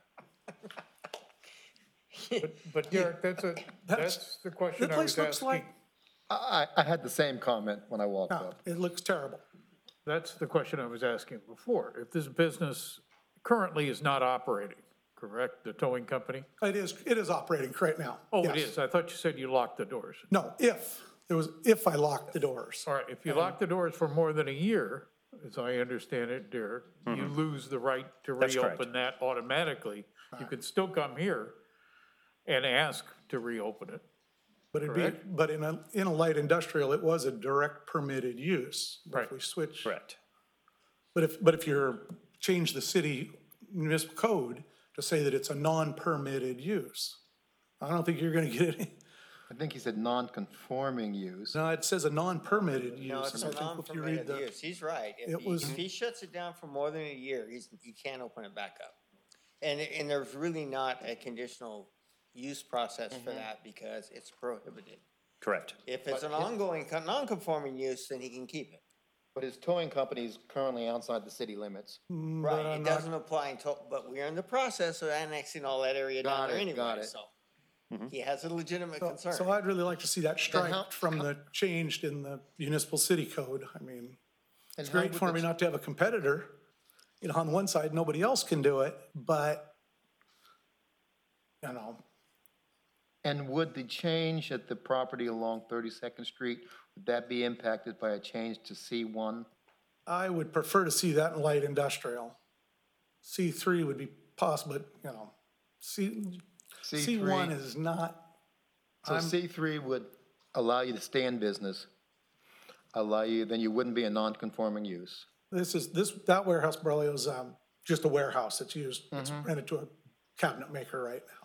But, but Derek, that's a, That's- that's the question The I was place looks asking. like, I, I I had the same comment when I walked no, up. it looks terrible. That's the question I was asking before. If this business currently is not operating, correct, the towing company? It is, it is operating right now. Oh, it yes. is. I thought you said you locked the doors. No, if, there was, if I locked the doors. All right, if you lock the doors for more than a year, as I understand it, Derek, you lose the right to That's correct. reopen that automatically. You can still come here and ask to reopen it. But it'd be, Correct. but in a, in a light industrial, it was a direct permitted use. But If Right. we switch. Correct. But if, but if you're, change the city municipal code to say that it's a non-permitted use, I don't think you're gonna get any, I think he said non-conforming use. no, it says a non-permitted use. No, it's and a I think if you read non-permitted the- use. He's right. If It he, was- if he shuts it down for more than a year, he's, you can't open it back up. And, and there's really not a conditional use process for that because it's prohibited. Correct. If it's an ongoing, con- non-conforming use, then he can keep it. But his towing company is currently outside the city limits. Mm, Right, but I'm it not- doesn't apply until, but we're in the process of annexing all that area down Got there it, anyway, got it. so. He has a legitimate So- concern. So I'd really like to see that how- striped from the, changed in the municipal city code. I mean, And it's how great would for the- me not to have a competitor. You know, on one side, nobody else can do it, but, you know, And would the change at the property along thirty-second Street, would that be impacted by a change to C one? I would prefer to see that in light industrial. C three would be possible, but, you know, C, C one is not, So I'm- C three would allow you to stay in business, allow you, then you wouldn't be a non-conforming use. this is, this, that warehouse, Braulio, is um, just a warehouse that's used, it's rented to a cabinet maker right now.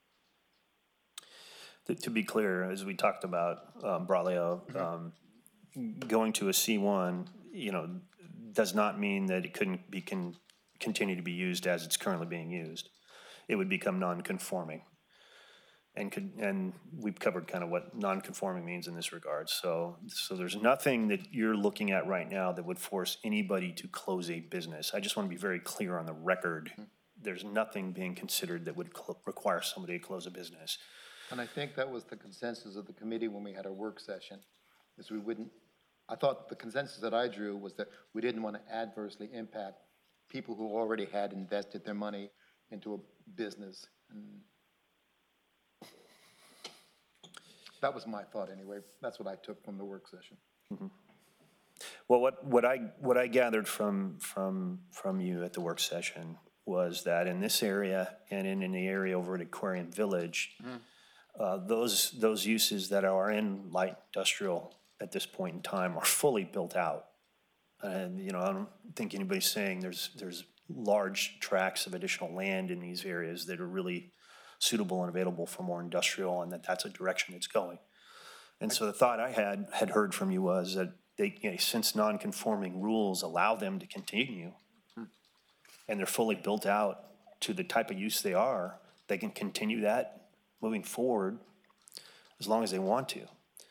To, to be clear, as we talked about, um, Braulio, um, going to a C one, you know, does not mean that it couldn't be, can continue to be used as it's currently being used. It would become non-conforming. And could, and we've covered kind of what non-conforming means in this regard. So, so there's nothing that you're looking at right now that would force anybody to close a business. I just want to be very clear on the record. There's nothing being considered that would cl- require somebody to close a business. And I think that was the consensus of the committee when we had our work session, is we wouldn't, I thought the consensus that I drew was that we didn't want to adversely impact people who already had invested their money into a business. And that was my thought anyway. That's what I took from the work session. Well, what, what I, what I gathered from, from, from you at the work session was that in this area and in, in the area over at Aquarium Village, uh, those, those uses that are in light industrial at this point in time are fully built out. And, you know, I don't think anybody's saying there's, there's large tracts of additional land in these areas that are really suitable and available for more industrial, and that that's a direction it's going. And so the thought I had, had heard from you was that they, you know, since non-conforming rules allow them to continue, and they're fully built out to the type of use they are, they can continue that moving forward as long as they want to.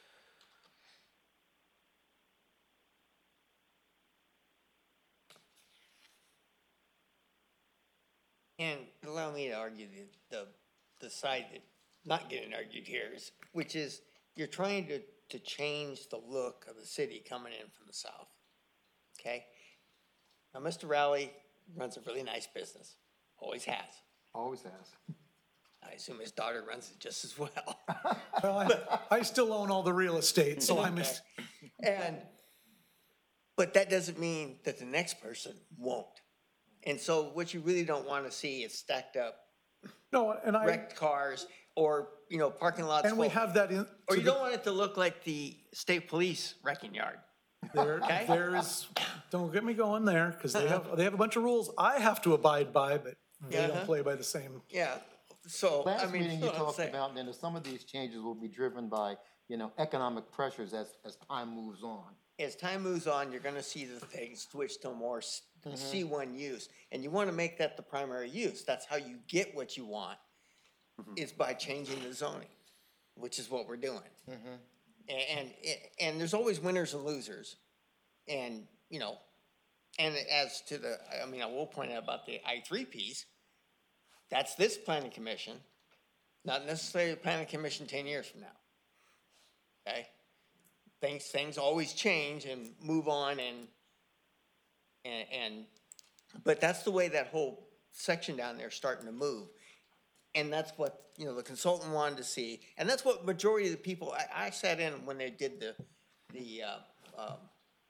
And allow me to argue the, the, the side that not getting argued here is, which is, you're trying to, to change the look of the city coming in from the south, okay? Now, Mister Rowley runs a really nice business, always has. Always has. I assume his daughter runs it just as well. Well, I, I still own all the real estate, so I'm, Okay. And, but that doesn't mean that the next person won't. And so what you really don't want to see is stacked up no, and I, wrecked cars or, you know, parking lots and we full. have that in. Or to you the- don't want it to look like the state police wrecking yard. There, Okay. there is, don't get me going there, because they have, they have a bunch of rules I have to abide by, but they Uh-huh. don't play by the same. Yeah, so, I Last mean, meeting you you know what I'm talked saying. about, Linda, some of these changes will be driven by, you know, economic pressures as, as time moves on. As time moves on, you're gonna see the things switch to more s- C one use. And you wanna make that the primary use. That's how you get what you want, is by changing the zoning, which is what we're doing. A- And, and, there's always winners and losers. And, you know, and as to the, I mean, I will point out about the I three piece, that's this planning commission, not necessarily the planning commission ten years from now. Okay? Things, things always change and move on and, and, and, but that's the way that whole section down there is starting to move. And that's what, you know, the consultant wanted to see, and that's what majority of the people, I, I sat in when they did the, the, uh, um,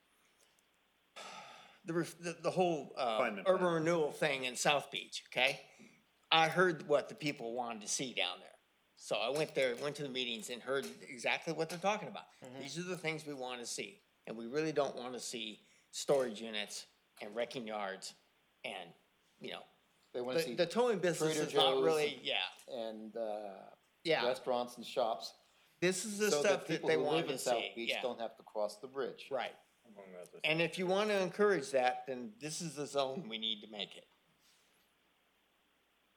the, ref- the, the whole, uh, Refinement urban plan. renewal thing in South Beach, okay? I heard what the people wanted to see down there. So I went there, went to the meetings and heard exactly what they're talking about. These are the things we want to see. And we really don't want to see storage units and wrecking yards and, you know, They want to the, see the towing business Trader is not Joe's really, yeah, and, uh, yeah. restaurants and shops. This is the So stuff that people they who live wanted in to South see, Beach yeah, don't have to cross the bridge. right. And if you want to encourage that, then this is the zone we need to make it.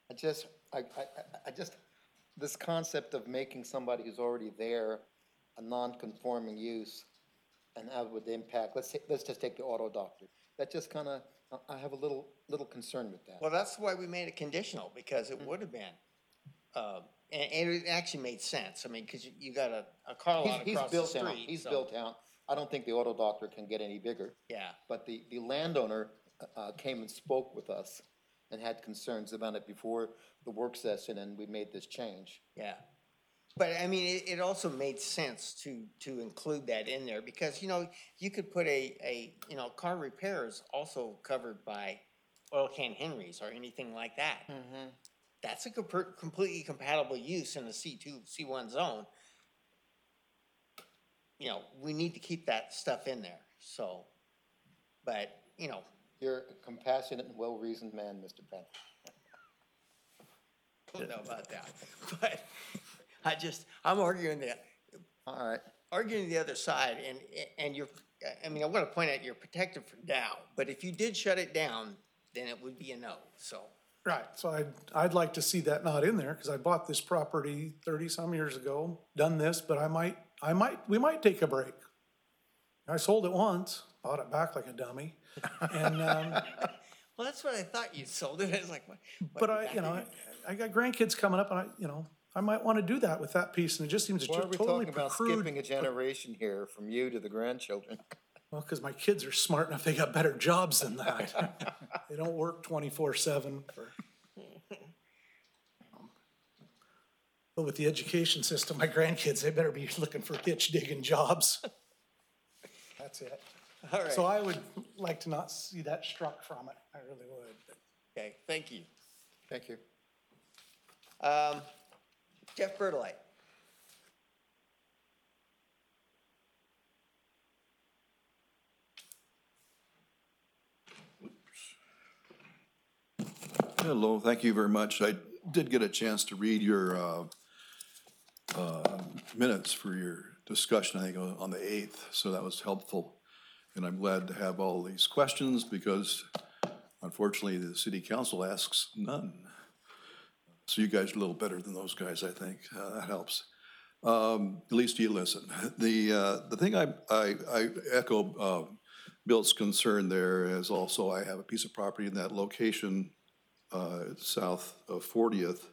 I just, I, I, I- I just, this concept of making somebody who's already there a non-conforming use and how it would impact, let's say, let's just take the auto doctor. That just kind of, I have a little, little concern with that. Well, that's why we made it conditional, because it would have been, uh, and, and it actually made sense. I mean, because you, you got a, a car He's, lot he's across the built out, street. he's so- built out. I don't think the auto doctor can get any bigger. Yeah, But the, the landowner, uh, came and spoke with us and had concerns about it before the work session, and we made this change. yeah. But I mean, it, it also made sense to, to include that in there, because, you know, you could put a, a, you know, car repairs also covered by oil can Henrys or anything like that. That's a com- completely compatible use in the C two, C one zone. You know, we need to keep that stuff in there, so, but, you know, You're a compassionate and well-reasoned man, Mister Penn. I don't know about that, but I just, I'm arguing the, All right. arguing the other side, and, and you're, I mean, I want to point out, you're protected for now, but if you did shut it down, then it would be a no, so. Right, so I'd, I'd like to see that not in there, because I bought this property thirty-some years ago, done this, but I might, I might, we might take a break. I sold it once, bought it back like a dummy, and, um, Well, that's what I thought you sold it, it's like, what? what, but I, back you know, again? I, I got grandkids coming up, and I, you know, I might want to do that with that piece, and it just seems to Why are just we totally talking about preclude. skipping a generation here from you to the grandchildren? Well, because my kids are smart enough, they got better jobs than that. They don't work twenty-four seven for. But with the education system, my grandkids, they better be looking for ditch digging jobs. That's it. All right, So I would like to not see that struck from it. I really would. okay, thank you. Thank you. Um, Jeff Bertolite. Hello, thank you very much. I did get a chance to read your uh, uh, minutes for your discussion, I think, on on the eighth, so that was helpful. And I'm glad to have all these questions because unfortunately, the city council asks none. So you guys are a little better than those guys, I think. Uh, That helps. Um, At least you listen. The, uh, the thing I, I I echo uh, Bill's concern there is also I have a piece of property in that location uh, south of fortieth.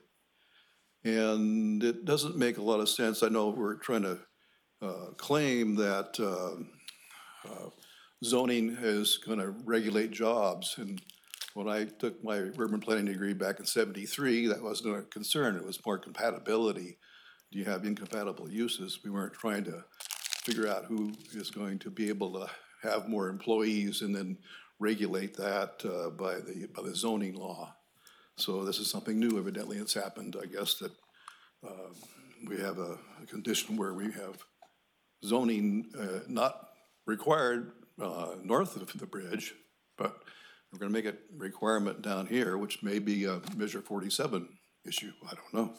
And it doesn't make a lot of sense. I know we're trying to uh, claim that uh, uh, zoning is going to regulate jobs. And when I took my urban planning degree back in seventy-three, that wasn't a concern. It was more compatibility. Do you have incompatible uses? We weren't trying to figure out who is going to be able to have more employees and then regulate that uh, by the, by the zoning law. So this is something new evidently that's happened, I guess, that uh, we have a, a condition where we have zoning uh, not required uh, north of the bridge, but we're gonna make it requirement down here, which may be a Measure forty-seven issue, I don't know.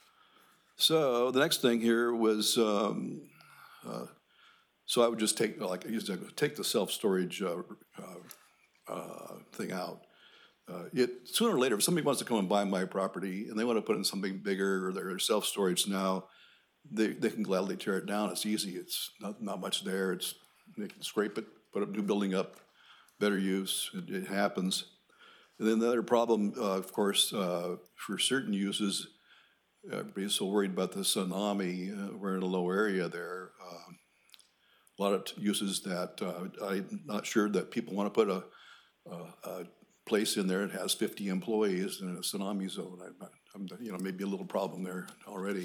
So the next thing here was, um, uh, so I would just take, like, I used to take the self-storage uh, uh, uh, thing out. Uh, It, sooner or later, if somebody wants to come and buy my property and they want to put in something bigger or they're self-storage now, they, they can gladly tear it down. It's easy. It's not, not much there. It's, they can scrape it, put a new building up, better use. It, it happens. And then the other problem, uh, of course, uh, for certain uses, everybody's so worried about the tsunami. Uh, we're in a low area there. Um, a lot of t- uses that uh, I'm not sure that people want to put a, a, a place in there that has fifty employees in a tsunami zone. I'm, I'm, you know, maybe a little problem there already.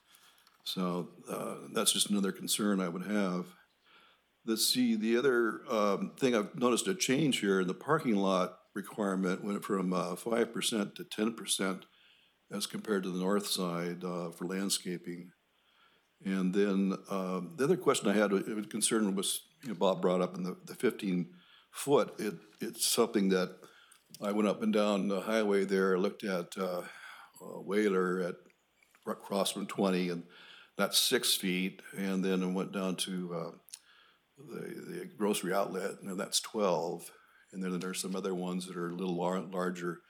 So uh, that's just another concern I would have. Let's see, the other um, thing I've noticed a change here in the parking lot requirement went from uh, five percent to ten percent as compared to the north side uh, for landscaping. And then um, the other question I had, a concern was, you know, Bob brought up in the, the fifteen foot. It, it's something that I went up and down the highway there, looked at uh, uh, Whaler at across from twenty, and that's six feet. And then I went down to uh, the, the grocery outlet, and that's twelve. And then there's some other ones that are a little lar- larger.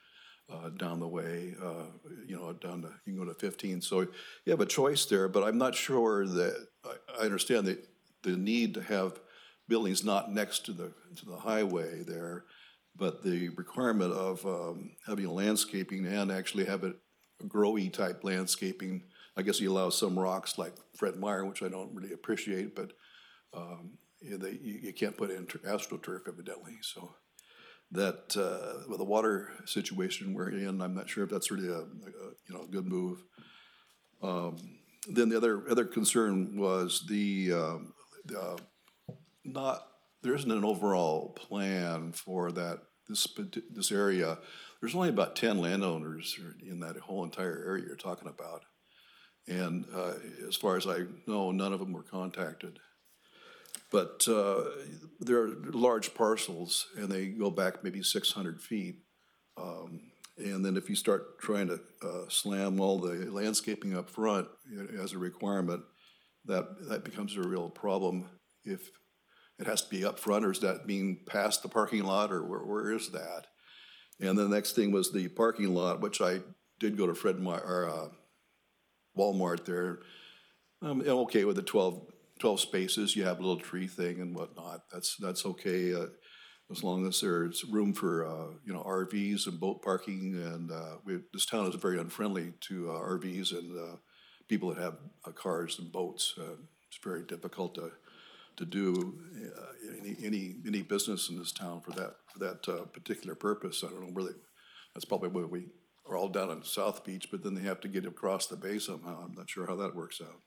uh, down the way, uh, you know, down to, you can go to fifteen. So you have a choice there, but I'm not sure that, I, I understand the, the need to have buildings not next to the, to the highway there, but the requirement of um, having landscaping and actually have it growy type landscaping. I guess you allow some rocks like Fred Meyer, which I don't really appreciate, but um, you, they, you, you can't put in astroturf evidently. So that uh, with the water situation we're in, I'm not sure if that's really a, a you know good move. Um, then the other other concern was the, um, the not there isn't an overall plan for that this this area. There's only about ten landowners in that whole entire area you're talking about, and uh, as far as I know, none of them were contacted. But uh, there are large parcels, and they go back maybe six hundred feet. Um, and then if you start trying to uh, slam all the landscaping up front as a requirement, that that becomes a real problem. If it has to be up front, or does that mean past the parking lot, or where, where is that? And the next thing was the parking lot, which I did go to Fred Meyer, or uh, Walmart there. I'm okay with the twelve, twelve spaces. You have a little tree thing and whatnot. That's that's okay, uh, as long as there's room for uh, you know R Vs and boat parking. And uh, we, this town is very unfriendly to uh, R Vs and uh, people that have uh, cars and boats. Uh, it's very difficult to to do uh, any, any any business in this town for that for that uh, particular purpose. I don't know really. That's probably what we are all down on South Beach, but then they have to get across the bay somehow. I'm not sure how that works out.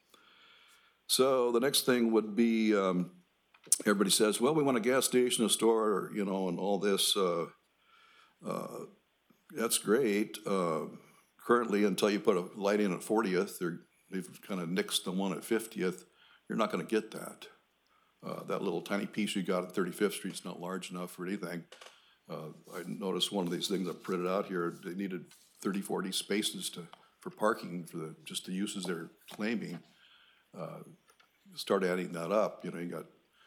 So the next thing would be um, everybody says, well, we want a gas station, a store, you know, and all this. Uh, uh, that's great. Uh, currently, until you put a light in at fortieth, they've kind of nixed the one at fiftieth. You're not going to get that. Uh, that little tiny piece you got at thirty-fifth Street is not large enough for anything. Uh, I noticed one of these things I printed out here, they needed thirty, forty spaces to, for parking for the, just the uses they're claiming. Uh, start adding that up, you know, you got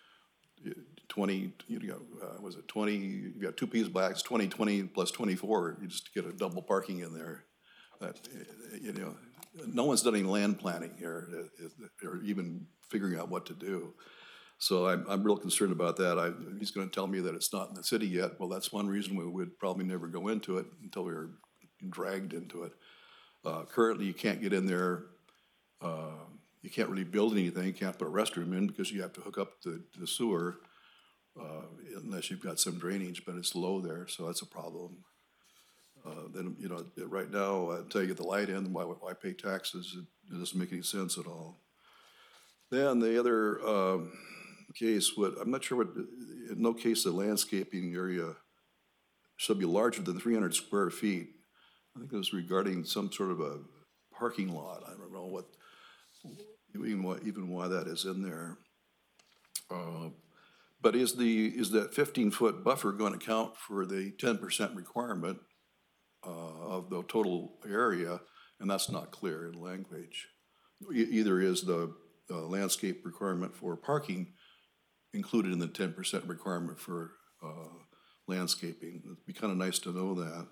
twenty, you got, uh, was it twenty, you got two P's blacks, twenty, twenty plus twenty-four, you just get a double parking in there. That, you know, no one's done any land planning here, or even figuring out what to do. So I'm, I'm real concerned about that. I, he's going to tell me that it's not in the city yet. Well, that's one reason we would probably never go into it until we were dragged into it. Uh, currently, you can't get in there. Uh, you can't really build anything. You can't put a restroom in because you have to hook up the, the sewer uh, unless you've got some drainage, but it's low there, so that's a problem. Uh, then, you know, right now, until you get the light in, why, why pay taxes? It, it doesn't make any sense at all. Then the other um, case, what I'm not sure what, in no case the landscaping area shall be larger than three hundred square feet. I think it was regarding some sort of a parking lot. I don't know what, even why, even why that is in there. Uh, but is the is that fifteen foot buffer going to count for the ten percent requirement uh, of the total area? And that's not clear in language. E- either is the uh, landscape requirement for parking included in the ten percent requirement for uh, landscaping. It'd be kind of nice to know that.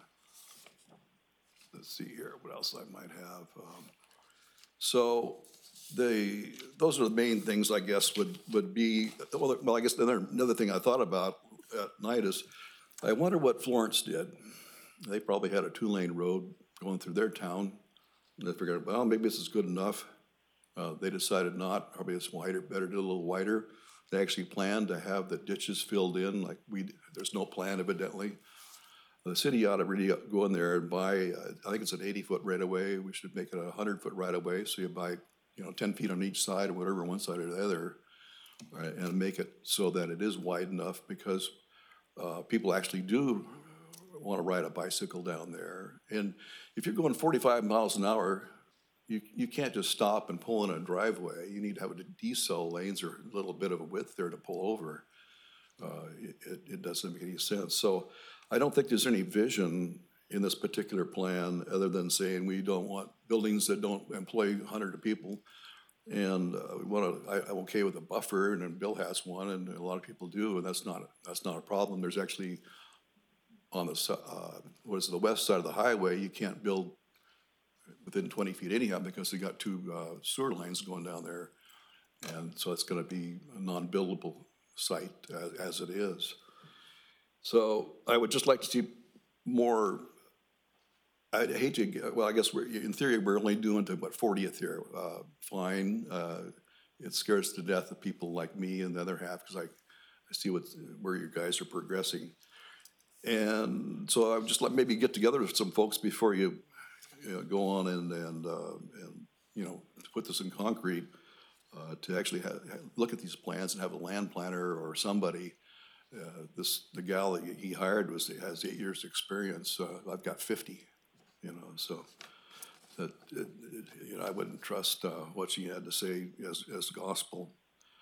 Let's see here, what else I might have. Um, so they, those are the main things I guess would, would be, well, well I guess another, another thing I thought about at night is, I wonder what Florence did. They probably had a two-lane road going through their town. And they figured, well, maybe this is good enough. Uh, they decided not, probably it's wider, better do a little wider. They actually planned to have the ditches filled in, like we, there's no plan evidently. The city ought to really go in there and buy, uh, I think it's an eighty foot right of way. We should make it a hundred foot right of way. So you buy, you know, ten feet on each side or whatever, one side or the other, right, and make it so that it is wide enough because uh, people actually do want to ride a bicycle down there. And if you're going forty-five miles an hour, You, you can't just stop and pull in a driveway. You need to have a decel lanes or a little bit of a width there to pull over. Uh, it, it doesn't make any sense. So I don't think there's any vision in this particular plan other than saying we don't want buildings that don't employ one hundred people. And uh, we want to, I, I'm okay with a buffer, and then Bill has one, and a lot of people do, and that's not, that's not a problem. There's actually on the, su- uh, what is it, the west side of the highway, you can't build within twenty feet anyhow because they got two uh, sewer lines going down there. And so it's gonna be a non-buildable site as, as it is. So I would just like to see more, I hate to, get- well, I guess we're, in theory, we're only doing to what, fortieth here. Uh, Fine, uh, it scares to death of people like me and the other half, because I, I see what, where you guys are progressing. And so I would just like maybe get together with some folks before you, you know, go on and, and, uh, and, you know, put this in concrete, uh, to actually ha- ha- look at these plans and have a land planner or somebody. Uh, this, the gal that he hired was, has eight years' experience. Uh, I've got fifty, you know, so that, it, it, you know, I wouldn't trust, uh, what she had to say as, as gospel.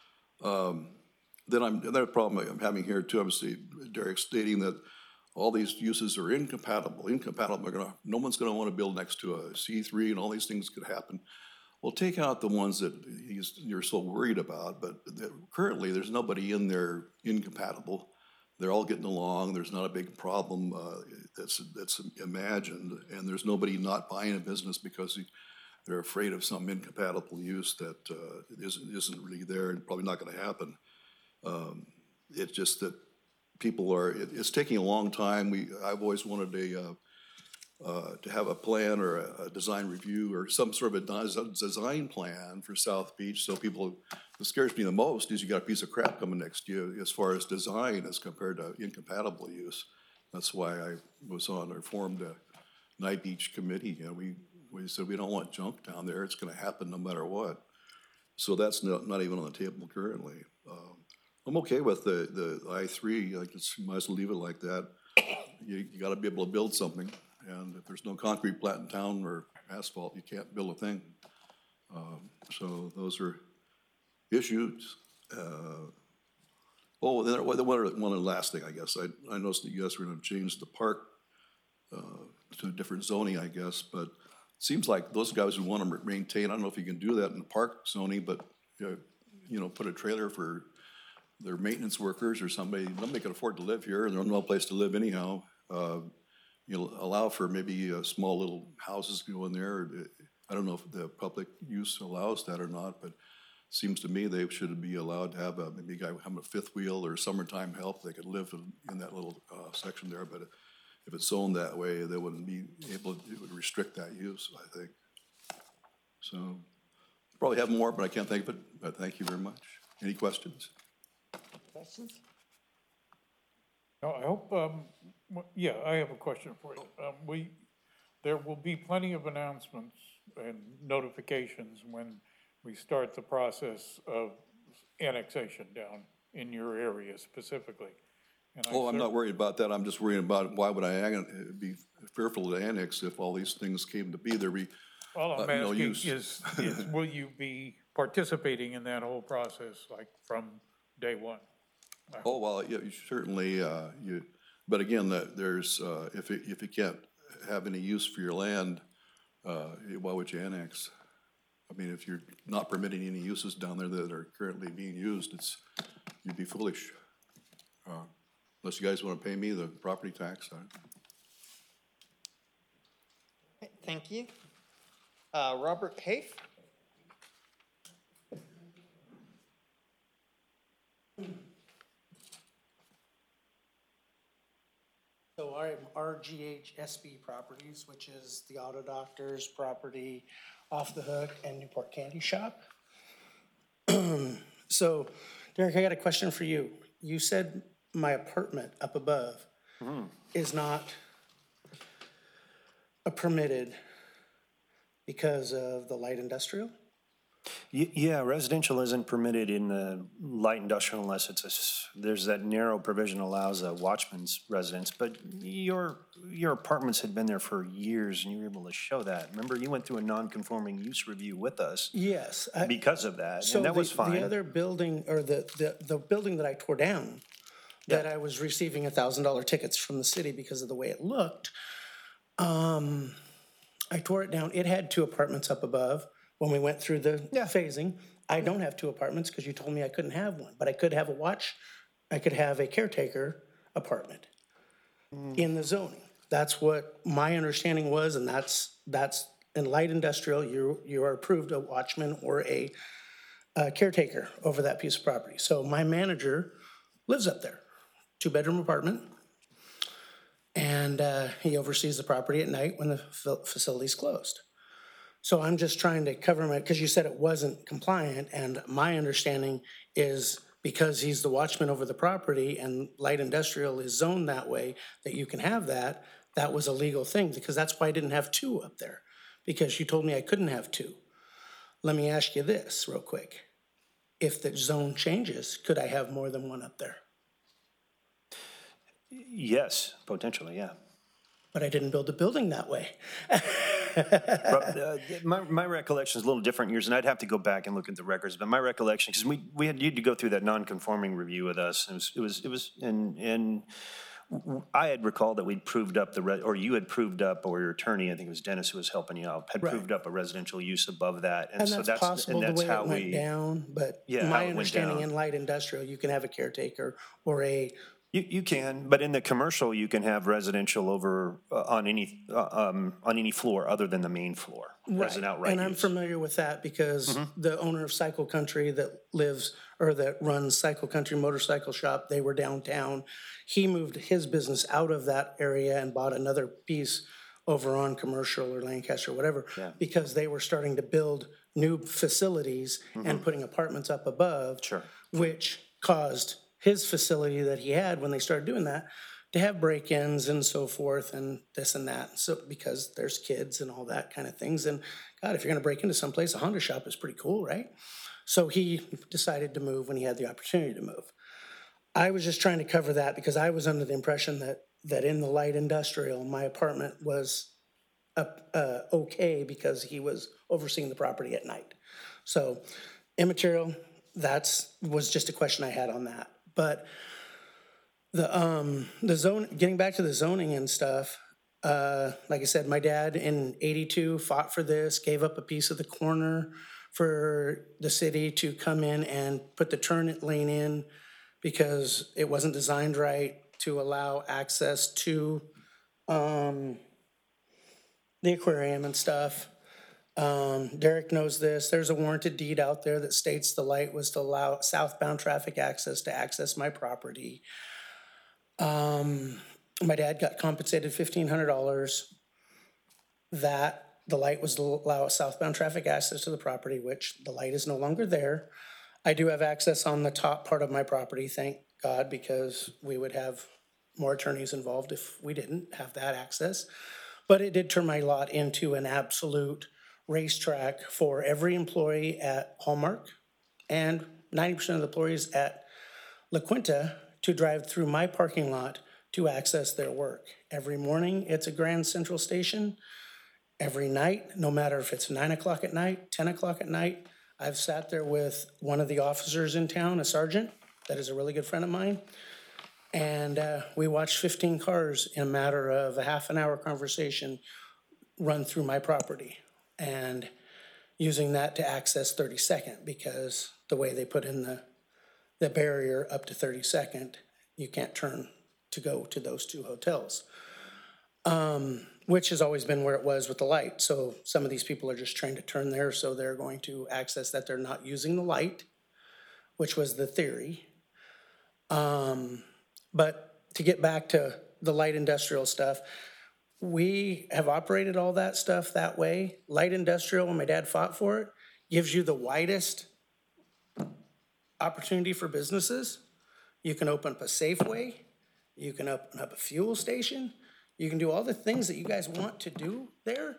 Um, then I'm, another problem I'm having here too, obviously, Derek stating that all these uses are incompatible, incompatible. They're gonna, no one's gonna wanna build next to a C three and all these things could happen. Well, take out the ones that he's, you're so worried about, but the, currently there's nobody in there incompatible. They're all getting along. There's not a big problem uh, that's, that's imagined, and there's nobody not buying a business because he, they're afraid of some incompatible use that uh, isn't, isn't really there and probably not gonna happen. Um, it's just that people are, it, it's taking a long time. We, I've always wanted a, uh, uh, to have a plan or a, a design review or some sort of a des- design plan for South Beach. So people, what scares me the most is you got a piece of crap coming next to you as far as design as compared to incompatible use. That's why I was on or formed a Night Beach committee. You know, we, we said we don't want junk down there. It's gonna happen no matter what. So that's not, not even on the table currently. Um, I'm okay with the, the I three, I just might as well leave it like that. You, you gotta be able to build something, and if there's no concrete plant in town or asphalt, you can't build a thing. Um, so those are issues. Uh, oh, then one, one, one last thing, I guess. I, I noticed that you guys were gonna change the park uh, to a different zoning, I guess, but it seems like those guys who want to maintain, I don't know if you can do that in the park zoning, but, you know, you know, put a trailer for their maintenance workers or somebody, nobody can afford to live here, and there's no place to live anyhow. Uh, You'll allow for maybe uh, small little houses to go in there. I don't know if the public use allows that or not, but it seems to me they should be allowed to have a, maybe a guy have a fifth wheel or summertime help. They could live in, in that little uh, section there, but if it's zoned that way, they wouldn't be able to, it would restrict that use, I think. So probably have more, but I can't think of it, but thank you very much. Any questions? Questions? No, I hope, um, w- yeah, I have a question for you. Um, we, there will be plenty of announcements and notifications when we start the process of annexation down in your area specifically. And I Oh, I'm cer- not worried about that. I'm just worried about why would I an- be fearful to annex if all these things came to be? There be All I'm uh, no asking use. is, is will you be participating in that whole process, like from day one? I Oh, well, yeah, you certainly, uh, you, but again, that there's, uh, if it, if you can't have any use for your land, uh, why would you annex? I mean, if you're not permitting any uses down there that are currently being used, it's, you'd be foolish. Uh, Unless you guys want to pay me the property tax. I- Okay, thank you. Uh, Robert Hafe? So I'm R G H S B Properties, which is the Auto Doctor's property, Off the Hook, and Newport Candy Shop. So, Derek, I got a question for you. You said my apartment up above is not a permitted because of the light industrial? Y- Yeah, residential isn't permitted in the light industrial unless it's a, s- there's that narrow provision allows a watchman's residence. But your, your apartments had been there for years and you were able to show that. Remember, you went through a non-conforming use review with us Yes. I- because of that, So and that the- was fine. The other building, or the, the, the building that I tore down, that Yeah. I was receiving a thousand dollar tickets from the city because of the way it looked, um, I tore it down. It had two apartments up above when we went through the Yeah. phasing. I don't have two apartments because you told me I couldn't have one, but I could have a watch, I could have a caretaker apartment. in the zoning. That's what my understanding was, and that's, that's, in light industrial, you, you are approved a watchman or a uh, caretaker over that piece of property. So my manager lives up there, two-bedroom apartment, and uh, he oversees the property at night when the fa- facility's closed. So I'm just trying to cover my, because you said it wasn't compliant, and my understanding is because he's the watchman over the property and light industrial is zoned that way, that you can have that, that was a legal thing, because that's why I didn't have two up there, because you told me I couldn't have two. Let me ask you this real quick. If the zone changes, could I have more than one up there? Yes, potentially, yeah. But I didn't build a building that way. Uh, My, my recollection is a little different years, and I'd have to go back and look at the records, but my recollection, because we, we had you to go through that non-conforming review with us, it was, it was, it was, and, and I had recalled that we'd proved up the, re- or you had proved up, or your attorney, I think it was Dennis who was helping you out, had Right. proved up a residential use above that, and And so that's that's, possible and the that's way how it went we. down, but Yeah, how it my went understanding down. in light industrial, you can have a caretaker or a, You, you can, but in the commercial, you can have residential over, uh, on any, uh, um, on any floor other than the main floor. As an outright and I'm use. familiar with that because the owner of Cycle Country that lives, or that runs Cycle Country Motorcycle Shop, they were downtown. He moved his business out of that area and bought another piece over on Commercial or Lancaster, whatever, Yeah. because they were starting to build new facilities and putting apartments up above. Sure. Which caused his facility that he had when they started doing that to have break-ins and so forth and this and that. So because there's kids and all that kind of things. And God, if you're gonna break into someplace, a Honda shop is pretty cool, right? So he decided to move when he had the opportunity to move. I was just trying to cover that because I was under the impression that, that in the light industrial, my apartment was uh, uh, okay because he was overseeing the property at night. So immaterial, that's, was just a question I had on that. But the, um, the zone, getting back to the zoning and stuff, uh, like I said, my dad in eighty-two fought for this, gave up a piece of the corner for the city to come in and put the turn lane in because it wasn't designed right to allow access to, um, the aquarium and stuff. Um, Derek knows this. There's a warranted deed out there that states the light was to allow southbound traffic access to access my property. Um, my dad got compensated fifteen hundred dollars. That the light was to allow southbound traffic access to the property, which the light is no longer there. I do have access on the top part of my property, thank God, because we would have more attorneys involved if we didn't have that access. But it did turn my lot into an absolute racetrack for every employee at Hallmark and ninety percent of the employees at La Quinta to drive through my parking lot to access their work. Every morning, it's a Grand Central Station. Every night, no matter if it's nine o'clock at night, ten o'clock at night, I've sat there with one of the officers in town, a sergeant, that is a really good friend of mine. And uh, we watched fifteen cars in a matter of a half an hour conversation run through my property. And using that to access thirty-second, because the way they put in the, the barrier up to thirty-second, you can't turn to go to those two hotels. Um, which has always been where it was with the light. So some of these people are just trying to turn there, so they're going to access that they're not using the light, which was the theory. Um, but to get back to the light industrial stuff, we have operated all that stuff that way. Light industrial, when my dad fought for it, gives you the widest opportunity for businesses. You can open up a Safeway, you can open up a fuel station, you can do all the things that you guys want to do there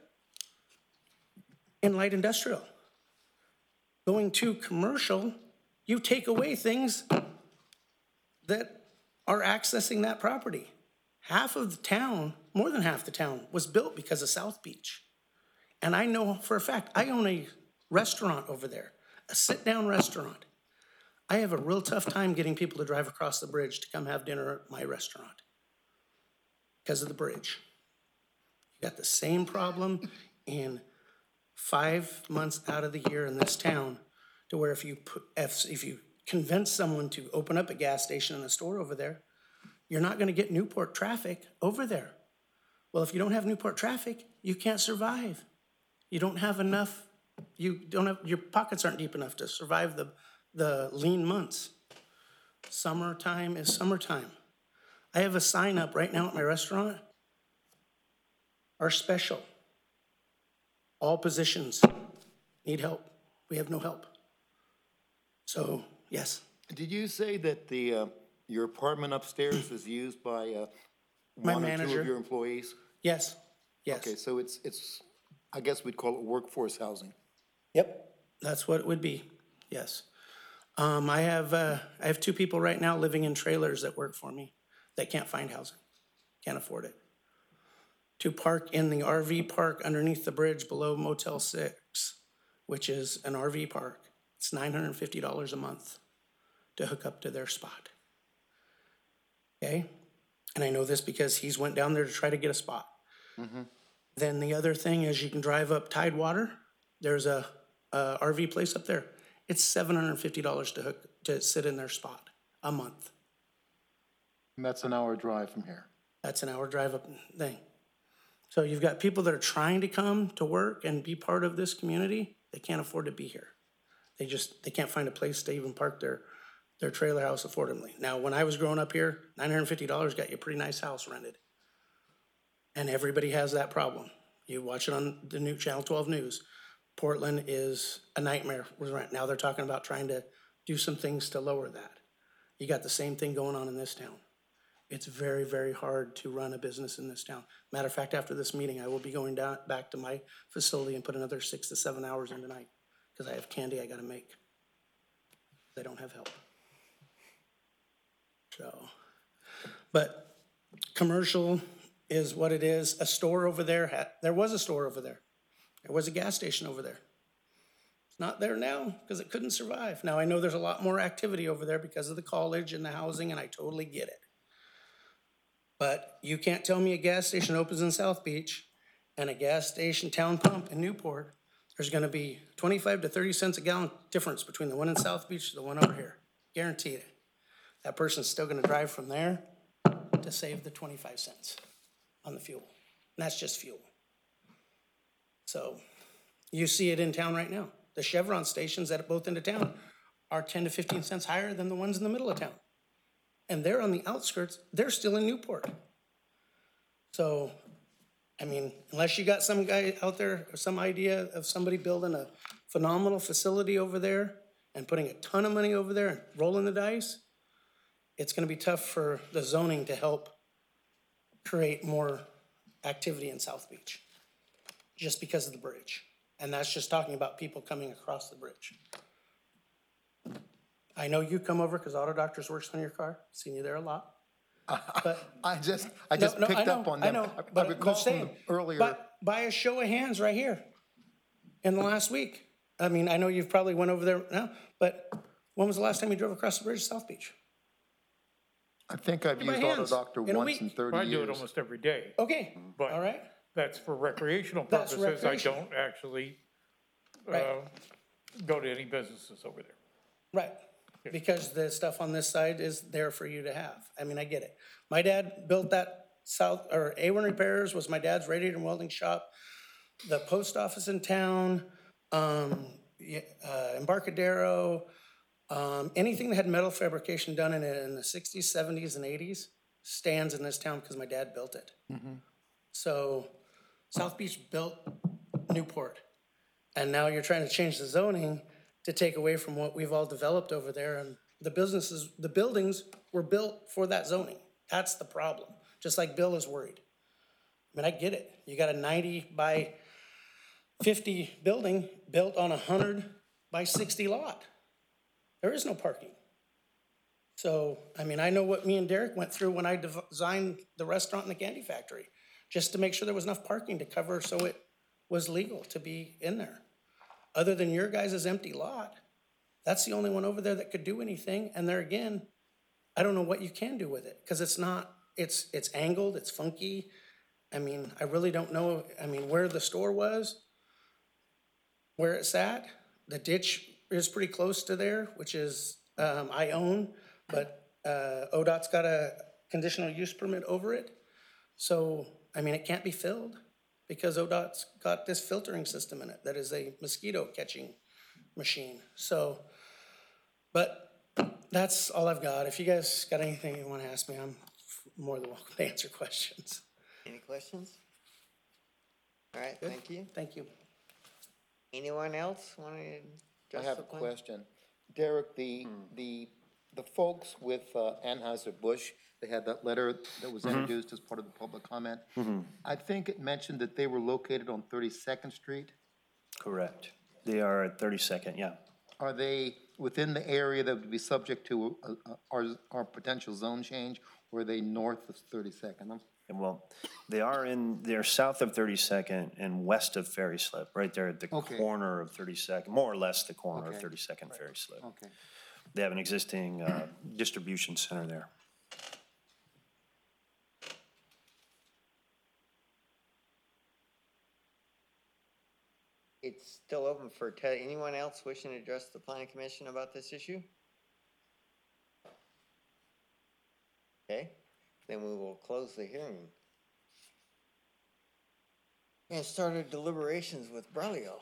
in light industrial. Going to commercial, you take away things that are accessing that property. Half of the town, more than half the town, was built because of South Beach. And I know for a fact, I own a restaurant over there, a sit-down restaurant. I have a real tough time getting people to drive across the bridge to come have dinner at my restaurant because of the bridge. You got the same problem in five months out of the year in this town, to where if you put, if, if you convince someone to open up a gas station and a store over there, you're not gonna get Newport traffic over there. Well, if you don't have Newport traffic, you can't survive. You don't have enough, you don't have, your pockets aren't deep enough to survive the, the lean months. Summertime is summertime. I have a sign up right now at my restaurant. Our special. All positions need help. We have no help. So, yes. Did you say that the, uh, your apartment upstairs is used by, uh, My one or two manager. of your employees? Yes, yes. Okay, so it's, it's, I guess we'd call it workforce housing. Yep, that's what it would be, yes. Um, I have, uh, I have two people right now living in trailers that work for me that can't find housing, can't afford it. To park in the R V park underneath the bridge below Motel Six, which is an R V park. It's nine hundred and fifty dollars a month to hook up to their spot. Okay? And I know this because he's went down there to try to get a spot. Then the other thing is you can drive up Tidewater. There's a, a R V place up there. It's seven hundred and fifty dollars to hook, to sit in their spot a month. And that's an hour drive from here. That's an hour drive up thing. So you've got people that are trying to come to work and be part of this community. They can't afford to be here. They just, they can't find a place to even park their, their trailer house affordably. Now, when I was growing up here, nine hundred and fifty dollars got you a pretty nice house rented. And everybody has that problem. You watch it on the new Channel twelve News. Portland is a nightmare with rent. Now they're talking about trying to do some things to lower that. You got the same thing going on in this town. It's very, very hard to run a business in this town. Matter of fact, after this meeting, I will be going down, back to my facility and put another six to seven hours in tonight because I have candy I gotta make. They don't have help. So, but commercial is what it is. A store over there, had, there was a store over there. There was a gas station over there. It's not there now because it couldn't survive. Now, I know there's a lot more activity over there because of the college and the housing, and I totally get it. But you can't tell me a gas station opens in South Beach and a gas station town pump in Newport, there's gonna be twenty-five to thirty cents a gallon difference between the one in South Beach and the one over here. Guaranteed it. That person's still gonna drive from there to save the twenty-five cents on the fuel. And that's just fuel. So you see it in town right now. The Chevron stations that are both into town are ten to fifteen cents higher than the ones in the middle of town. And they're on the outskirts, they're still in Newport. So, I mean, unless you got some guy out there, or some idea of somebody building a phenomenal facility over there and putting a ton of money over there and rolling the dice, it's gonna be tough for the zoning to help create more activity in South Beach, just because of the bridge. And that's just talking about people coming across the bridge. I know you come over because Auto Doctors works on your car. Seen you there a lot. But I just, I no, just no, I picked know, up on I them. know, I- I but recall I'm from saying, the earlier. But by a show of hands right here, in the last week. I mean, I know you've probably went over there now, but when was the last time you drove across the bridge to South Beach? I think I've by used Auto hands, Doctor in a once week. in thirty I do it years. almost every day. Okay, But- all right. That's for recreational That's purposes. I recreational. don't actually, uh, Right. go to any businesses over there. Right, because the stuff on this side is there for you to have. I mean, I get it. My dad built that south, or A one Repairs was my dad's radiator and welding shop. The post office in town, um, yeah, uh, Embarcadero, um, anything that had metal fabrication done in it in the sixties, seventies, and eighties stands in this town because my dad built it. So South Beach built Newport, and now you're trying to change the zoning to take away from what we've all developed over there, and the businesses, the buildings were built for that zoning. That's the problem, just like Bill is worried. I mean, I get it. You got a ninety by fifty building built on a hundred by sixty lot. There is no parking. So, I mean, I know what me and Derek went through when I designed the restaurant and the candy factory, just to make sure there was enough parking to cover so it was legal to be in there. Other than your guys' empty lot, that's the only one over there that could do anything. And there again, I don't know what you can do with it, because it's not, it's it's angled, it's funky. I mean, I really don't know, I mean, where the store was, where it's at. The ditch is pretty close to there, which is, um, I own, but uh, O D O T's got a, conditional use permit over it. So, I mean, it can't be filled because O D O T's got this filtering system in it that is a mosquito catching machine. So, but that's all I've got. If you guys got anything you want to ask me, I'm more than welcome to answer questions. Any questions? All right, Good. thank you. Thank you. Anyone else want to I address have the a plan? question. Derek, the, the, the folks with uh, Anheuser-Busch, they had that letter that was introduced as part of the public comment. I think it mentioned that they were located on thirty-second Street. Correct. They are at thirty-second, yeah. Are they within the area that would be subject to uh, uh, our, our potential zone change, or are they north of thirty-second? And well, they are in, they're south of thirty-second and west of Ferry Slip, right there at the Okay. corner of thirty-second, more or less the corner of Okay. thirty-second Ferry Slip. Okay. They have an existing uh, distribution center there. It's still open for, te- anyone else wishing to address the planning commission about this issue? Okay, then we will close the hearing. And start our deliberations with Braulio.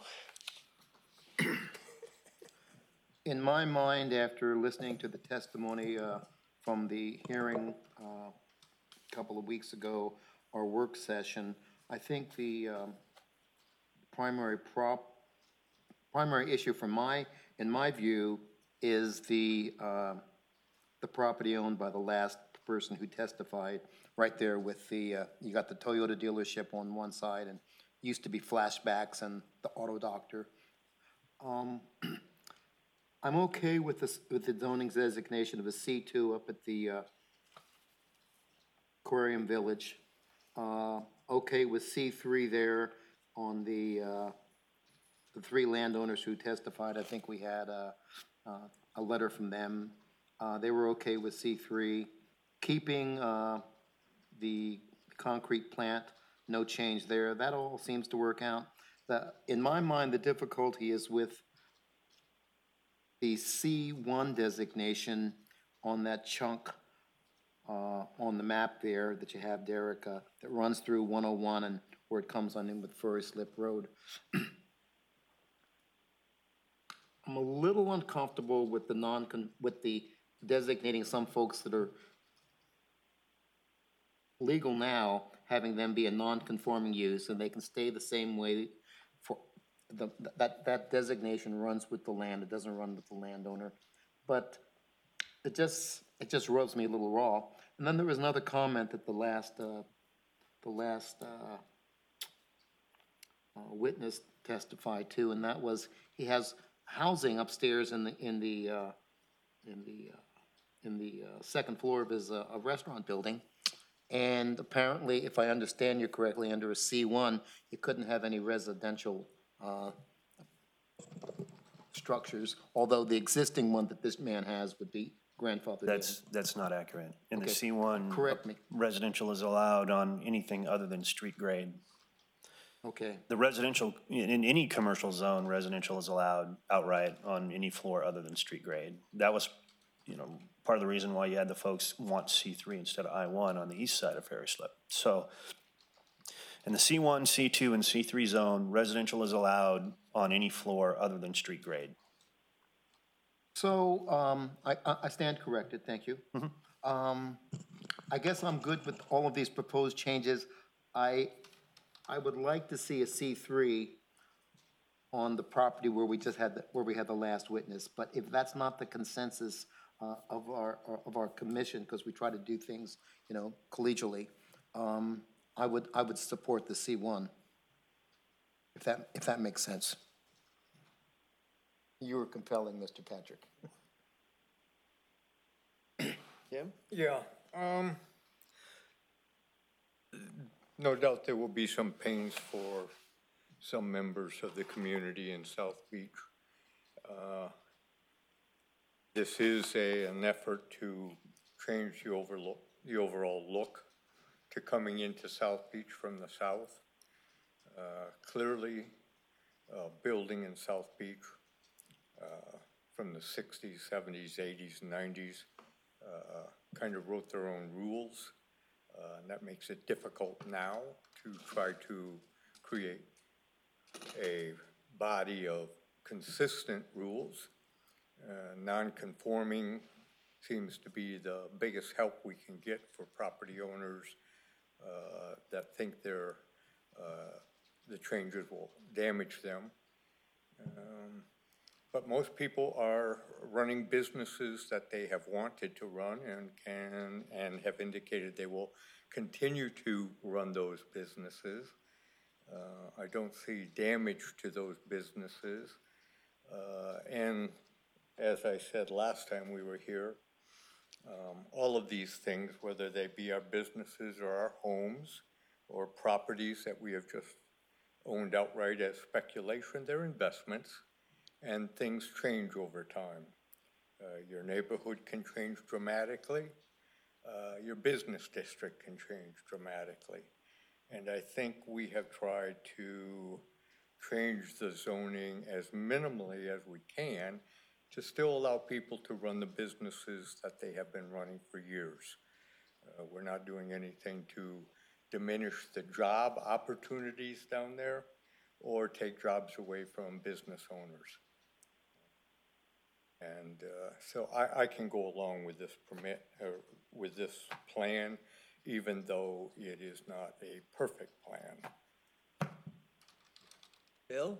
In my mind, after listening to the testimony uh, from the hearing uh, a couple of weeks ago, our work session, I think the um, primary prop, primary issue from my, in my view, is the, uh, the property owned by the last person who testified, right there with the, uh, you got the Toyota dealership on one side, and used to be Flashbacks and the auto doctor. Um, I'm okay with this, with the zoning's designation of a C two up at the uh, Aquarium Village. Uh, okay with C three there on the, uh, the three landowners who testified. I think we had a, uh, a letter from them. Uh, they were okay with C three. Keeping uh, the concrete plant, no change there. That all seems to work out. The, in my mind, the difficulty is with the C one designation on that chunk uh, on the map there that you have, Derek, uh, that runs through one oh one and where it comes on in with Furry Slip Road. I'm a little uncomfortable with the non with the designating some folks that are legal now, having them be a non-conforming use, and they can stay the same way for, the, that, that designation runs with the land, it doesn't run with the landowner. But it just, it just rubs me a little raw. And then there was another comment that the last, uh, the last, uh, uh, witness testified to, and that was, he has housing upstairs in the, in the, uh, in the, uh, in the, uh, second floor of his, uh, a restaurant building. And apparently, if I understand you correctly, under a C one, you couldn't have any residential uh, structures, although the existing one that this man has would be grandfathered in. That's, that's not accurate. In the Okay. C one. Correct me. Residential is allowed on anything other than street grade. Okay, The residential, in, in any commercial zone, residential is allowed outright on any floor other than street grade. That was, you know, part of the reason why you had the folks want C three instead of I one on the east side of Ferry Slip. So in the C one, C two, and C three zone, residential is allowed on any floor other than street grade. so um, I, I I stand corrected, thank you. Um, I guess I'm good with all of these proposed changes. I, I would like to see a C three on the property where we just had, the- where we had the last witness. But if that's not the consensus uh, of our, of our commission, because we try to do things, you know, collegially, um, I would, I would support the C one, if that, if that makes sense. You were compelling, Mister Patrick. Jim? Yeah, um, no doubt there will be some pains for some members of the community in South Beach. Uh, This is a, an effort to change the overlook, the overall look to coming into South Beach from the south. Uh, clearly, uh, building in South Beach uh, from the sixties, seventies, eighties, nineties, uh, kind of wrote their own rules. Uh, and that makes it difficult now to try to create a body of consistent rules. Uh, non-conforming seems to be the biggest help we can get for property owners uh, that think they're, uh, the changes will damage them. Um, but most people are running businesses that they have wanted to run and can and have indicated they will continue to run those businesses. Uh, I don't see damage to those businesses. Uh, and as I said last time we were here, um, all of these things, whether they be our businesses or our homes or properties that we have just owned outright as speculation, they're investments, and things change over time. Uh, your neighborhood can change dramatically. Uh, your business district can change dramatically. And I think we have tried to change the zoning as minimally as we can to still allow people to run the businesses that they have been running for years. Uh, we're not doing anything to diminish the job opportunities down there or take jobs away from business owners. And uh, so I, I can go along with this permit, uh, with this plan, even though it is not a perfect plan. Bill?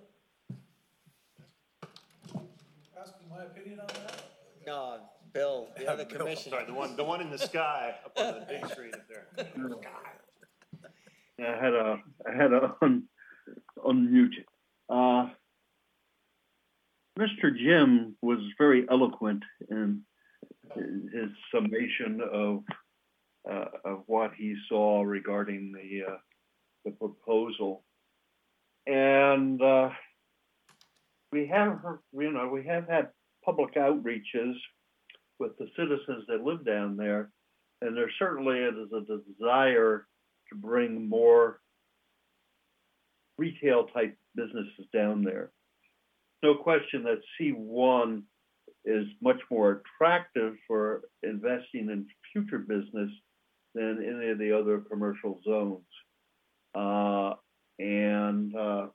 Asking my opinion on that? No, Bill, the other Bill, commissioner. Sorry, the one, the one in the sky up on the big screen up there. I had a, I had a un, unmute. Uh, Mister Jim was very eloquent in his summation of, uh, of what he saw regarding the, uh, the proposal. And, uh, we have, you know, we have had public outreaches with the citizens that live down there, and there certainly is a desire to bring more retail type businesses down there. No question that C one is much more attractive for investing in future business than any of the other commercial zones. Uh, and uh,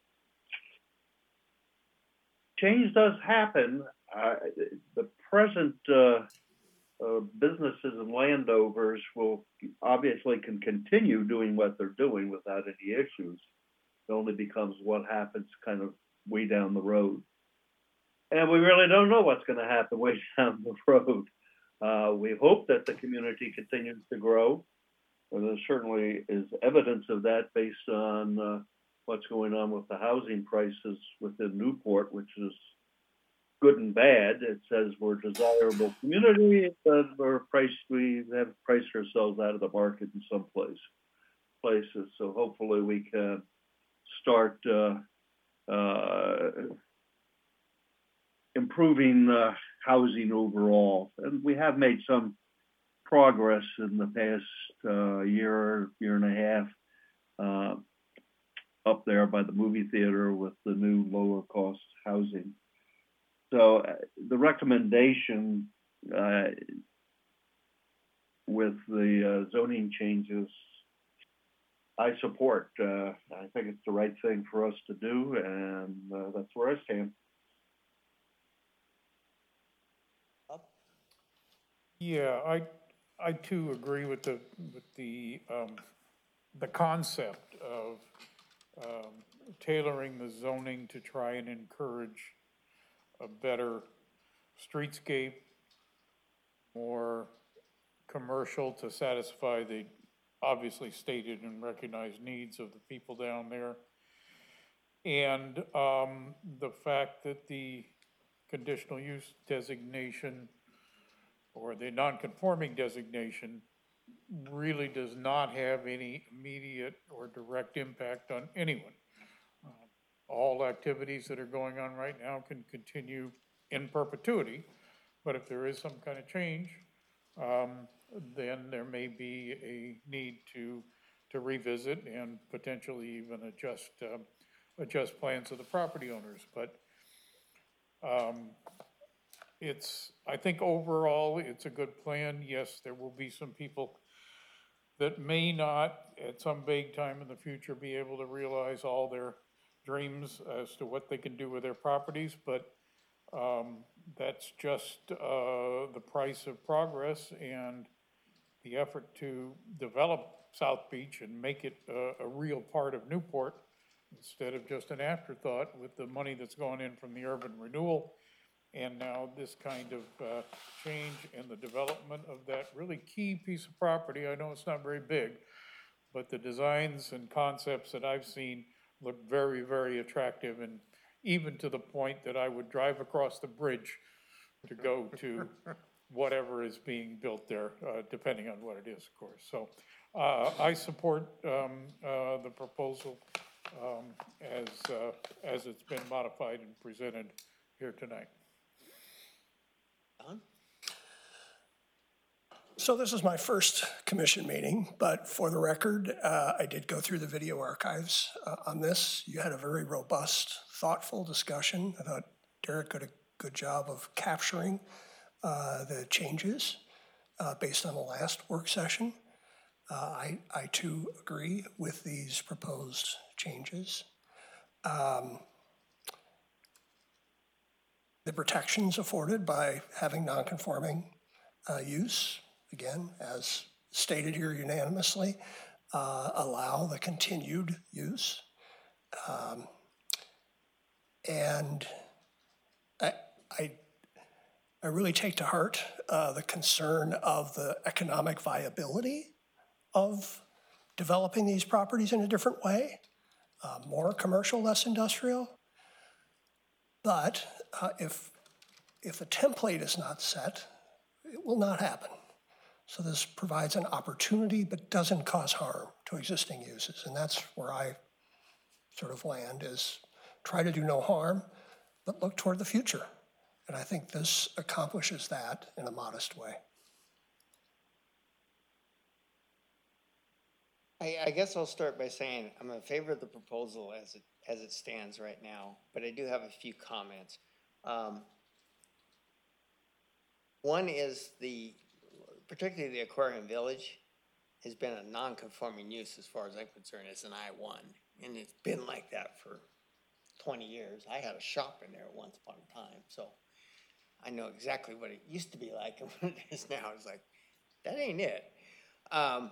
change does happen. Uh, the present uh, uh, businesses and landowners will obviously can continue doing what they're doing without any issues. It only becomes what happens kind of way down the road. And we really don't know what's going to happen way down the road. Uh, we hope that the community continues to grow. Well, there certainly is evidence of that based on uh, what's going on with the housing prices within Newport, which is good and bad. It says we're a desirable community, but we're priced, we have priced ourselves out of the market in some place, places. So hopefully we can start uh, uh, improving uh, housing overall. And we have made some progress in the past uh, year, year and a half uh, up there by the movie theater with the new lower cost housing. So uh, the recommendation uh, with the uh, zoning changes, I support. Uh, I think it's the right thing for us to do, and uh, that's where I stand. Yeah, I, I too agree with the, with the, um, the concept of, um, tailoring the zoning to try and encourage a better streetscape, more commercial to satisfy the obviously stated and recognized needs of the people down there. And, um, the fact that the conditional use designation or the non-conforming designation really does not have any immediate or direct impact on anyone. Uh, all activities that are going on right now can continue in perpetuity, but if there is some kind of change, um, then there may be a need to to revisit and potentially even adjust um, adjust plans of the property owners. But um, it's, I think overall, it's a good plan. Yes, there will be some people that may not, at some vague time in the future, be able to realize all their dreams as to what they can do with their properties, but um, that's just uh, the price of progress and the effort to develop South Beach and make it a, a real part of Newport instead of just an afterthought with the money that's gone in from the urban renewal. And now this kind of uh, change in the development of that really key piece of property. I know it's not very big, but the designs and concepts that I've seen look very, very attractive, and even to the point that I would drive across the bridge to go to whatever is being built there, uh, depending on what it is, of course. So uh, I support um, uh, the proposal um, as, uh, as it's been modified and presented here tonight. Don? So this is my first commission meeting, but for the record, uh, I did go through the video archives uh, on this. You had a very robust, thoughtful discussion. I thought Derek did a good job of capturing uh, the changes uh, based on the last work session. Uh, I, I too agree with these proposed changes. Um, the protections afforded by having non-conforming uh, use, again, as stated here unanimously, uh, allow the continued use. Um, and I, I, I really take to heart uh, the concern of the economic viability of developing these properties in a different way, uh, more commercial, less industrial. But uh, if, if the template is not set, it will not happen. So this provides an opportunity but doesn't cause harm to existing uses. And that's where I sort of land, is try to do no harm, but look toward the future. And I think this accomplishes that in a modest way. I, I guess I'll start by saying I'm in favor of the proposal as it, as it stands right now, but I do have a few comments. Um, one is the, particularly the Aquarium Village has been a non-conforming use as far as I'm concerned. It's an I one, and it's been like that for twenty years. I had a shop in there once upon a time, so I know exactly what it used to be like and what it is now. It's like, that ain't it. Um,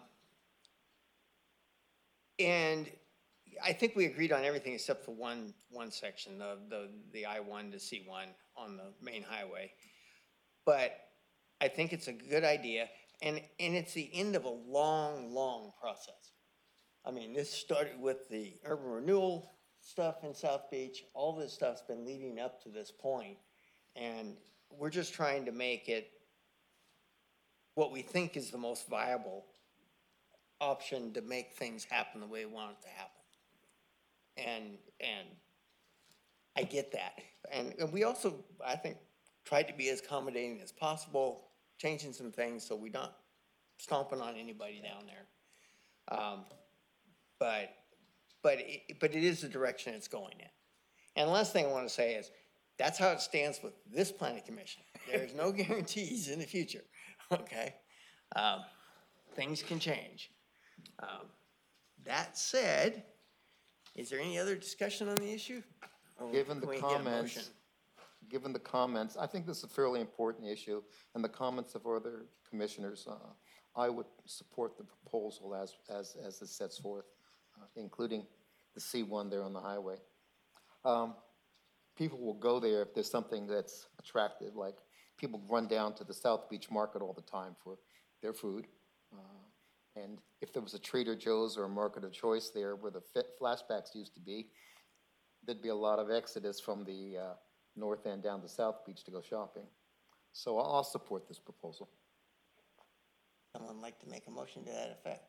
and I think we agreed on everything except for one one section, the the the I one to C one on the main highway. But I think it's a good idea, and and it's the end of a long, long process. I mean, this started with the urban renewal stuff in South Beach. All this stuff's been leading up to this point, and we're just trying to make it what we think is the most viable option to make things happen the way we want it to happen. And and I get that. And, and we also, I think, tried to be as accommodating as possible, changing some things so we're not stomping on anybody down there. Um, but but it, but it is the direction it's going in. And the last thing I want to say is, that's how it stands with this planning commission. There's no guarantees in the future, okay? Um, things can change. Um, that said, is there any other discussion on the issue? Or Given the can we get a comments, motion? given the comments, I think this is a fairly important issue, and the comments of other commissioners, uh, I would support the proposal as, as, as it sets forth, uh, including the C one there on the highway. Um, people will go there if there's something that's attractive, like people run down to the South Beach Market all the time for their food. Uh, and if there was a Trader Joe's or a Market of Choice there where the flashbacks used to be, there'd be a lot of exodus from the uh, north end down to South Beach to go shopping. So I'll, I'll support this proposal. Someone like to make a motion to that effect?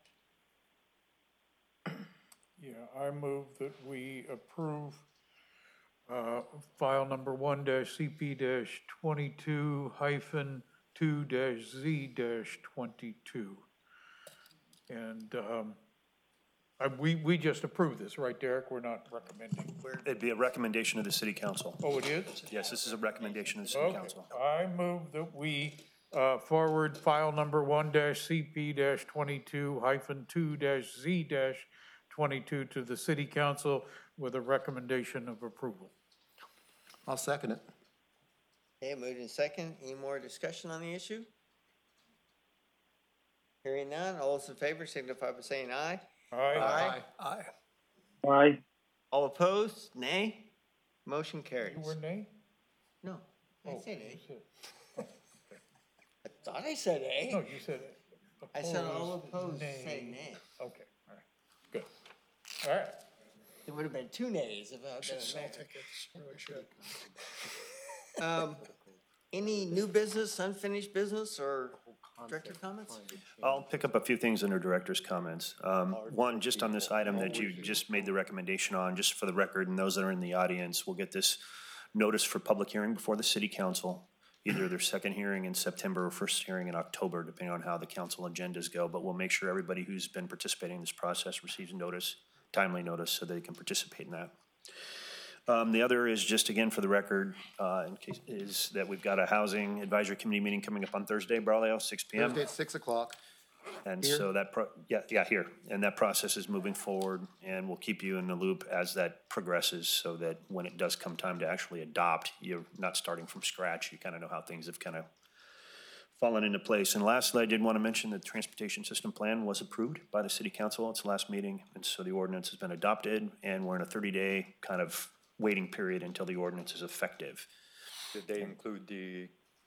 Yeah, I move that we approve uh, file number one dash C P dash twenty-two hyphen two dash Z dash twenty-two. And um, Uh, we, we just approved this, right, Derek? We're not recommending. It'd be a recommendation of the city council. Oh, it is? Yes, this is a recommendation of the city Okay. council. I move that we, uh, forward file number one dash C P dash twenty-two hyphen two dash Z dash twenty-two to the city council with a recommendation of approval. I'll second it. Okay, moved in second. Any more discussion on the issue? Hearing none, all those in favor signify by saying aye. Aye. Aye. Aye. All opposed, nay. Motion carries. You were nay? No, I Oh, said you nay. said- I thought I said No, A. you said. I said all opposed, opposed, say nay. Okay, all right, good. All right. There would have been two nays if I had Should been sell a tickets, really should. nay. Um, any new business, unfinished business, or director comments? I'll pick up a few things under director's comments. Um, One, just on this item that you just made the recommendation on, just for the record, and those that are in the audience, we'll get this notice for public hearing before the city council, either their second hearing in September or first hearing in October, depending on how the council agendas go. But we'll make sure everybody who's been participating in this process receives notice, timely notice, so they can participate in that. Um, the other is just, again, for the record, uh, in case, is that we've got a housing advisory committee meeting coming up on Thursday, Braulio, six P M. Thursday at six o'clock. And so that, pro- yeah, yeah, here, and that process is moving forward, and we'll keep you in the loop as that progresses, so that when it does come time to actually adopt, you're not starting from scratch, you kind of know how things have kind of fallen into place. And lastly, I did want to mention that the transportation system plan was approved by the city council at its last meeting, and so the ordinance has been adopted, and we're in a thirty-day kind of waiting period until the ordinance is effective. Did they include the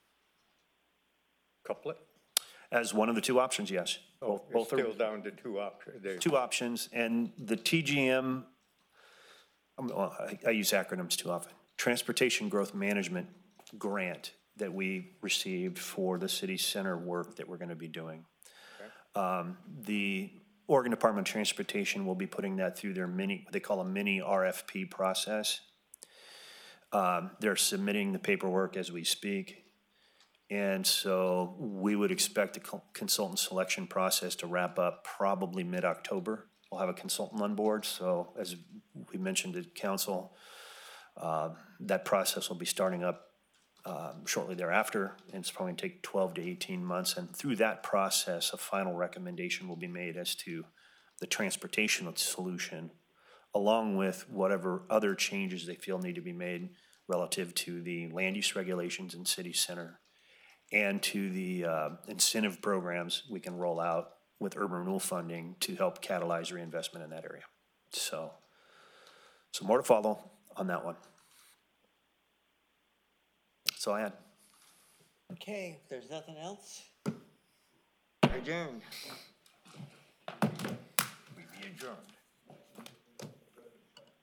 couplet? As one of the two options, yes. Oh, Both, it's both are. still down to two options. They- Two options, and the T G M, um, well, I, I use acronyms too often, Transportation Growth Management Grant that we received for the city center work that we're gonna be doing. Um, the Oregon Department of Transportation will be putting that through their mini, what they call a mini R F P process. Um, they're submitting the paperwork as we speak. And so we would expect the co- consultant selection process to wrap up probably mid-October. We'll have a consultant on board, so as we mentioned to council, uh, that process will be starting up um, shortly thereafter, and it's probably gonna take twelve to eighteen months. And through that process, a final recommendation will be made as to the transportation solution, along with whatever other changes they feel need to be made relative to the land use regulations in city center, and to the uh, incentive programs we can roll out with urban renewal funding to help catalyze reinvestment in that area. So, so more to follow on that one. That's all I had. Okay, if there's nothing else, adjourned. We be adjourned.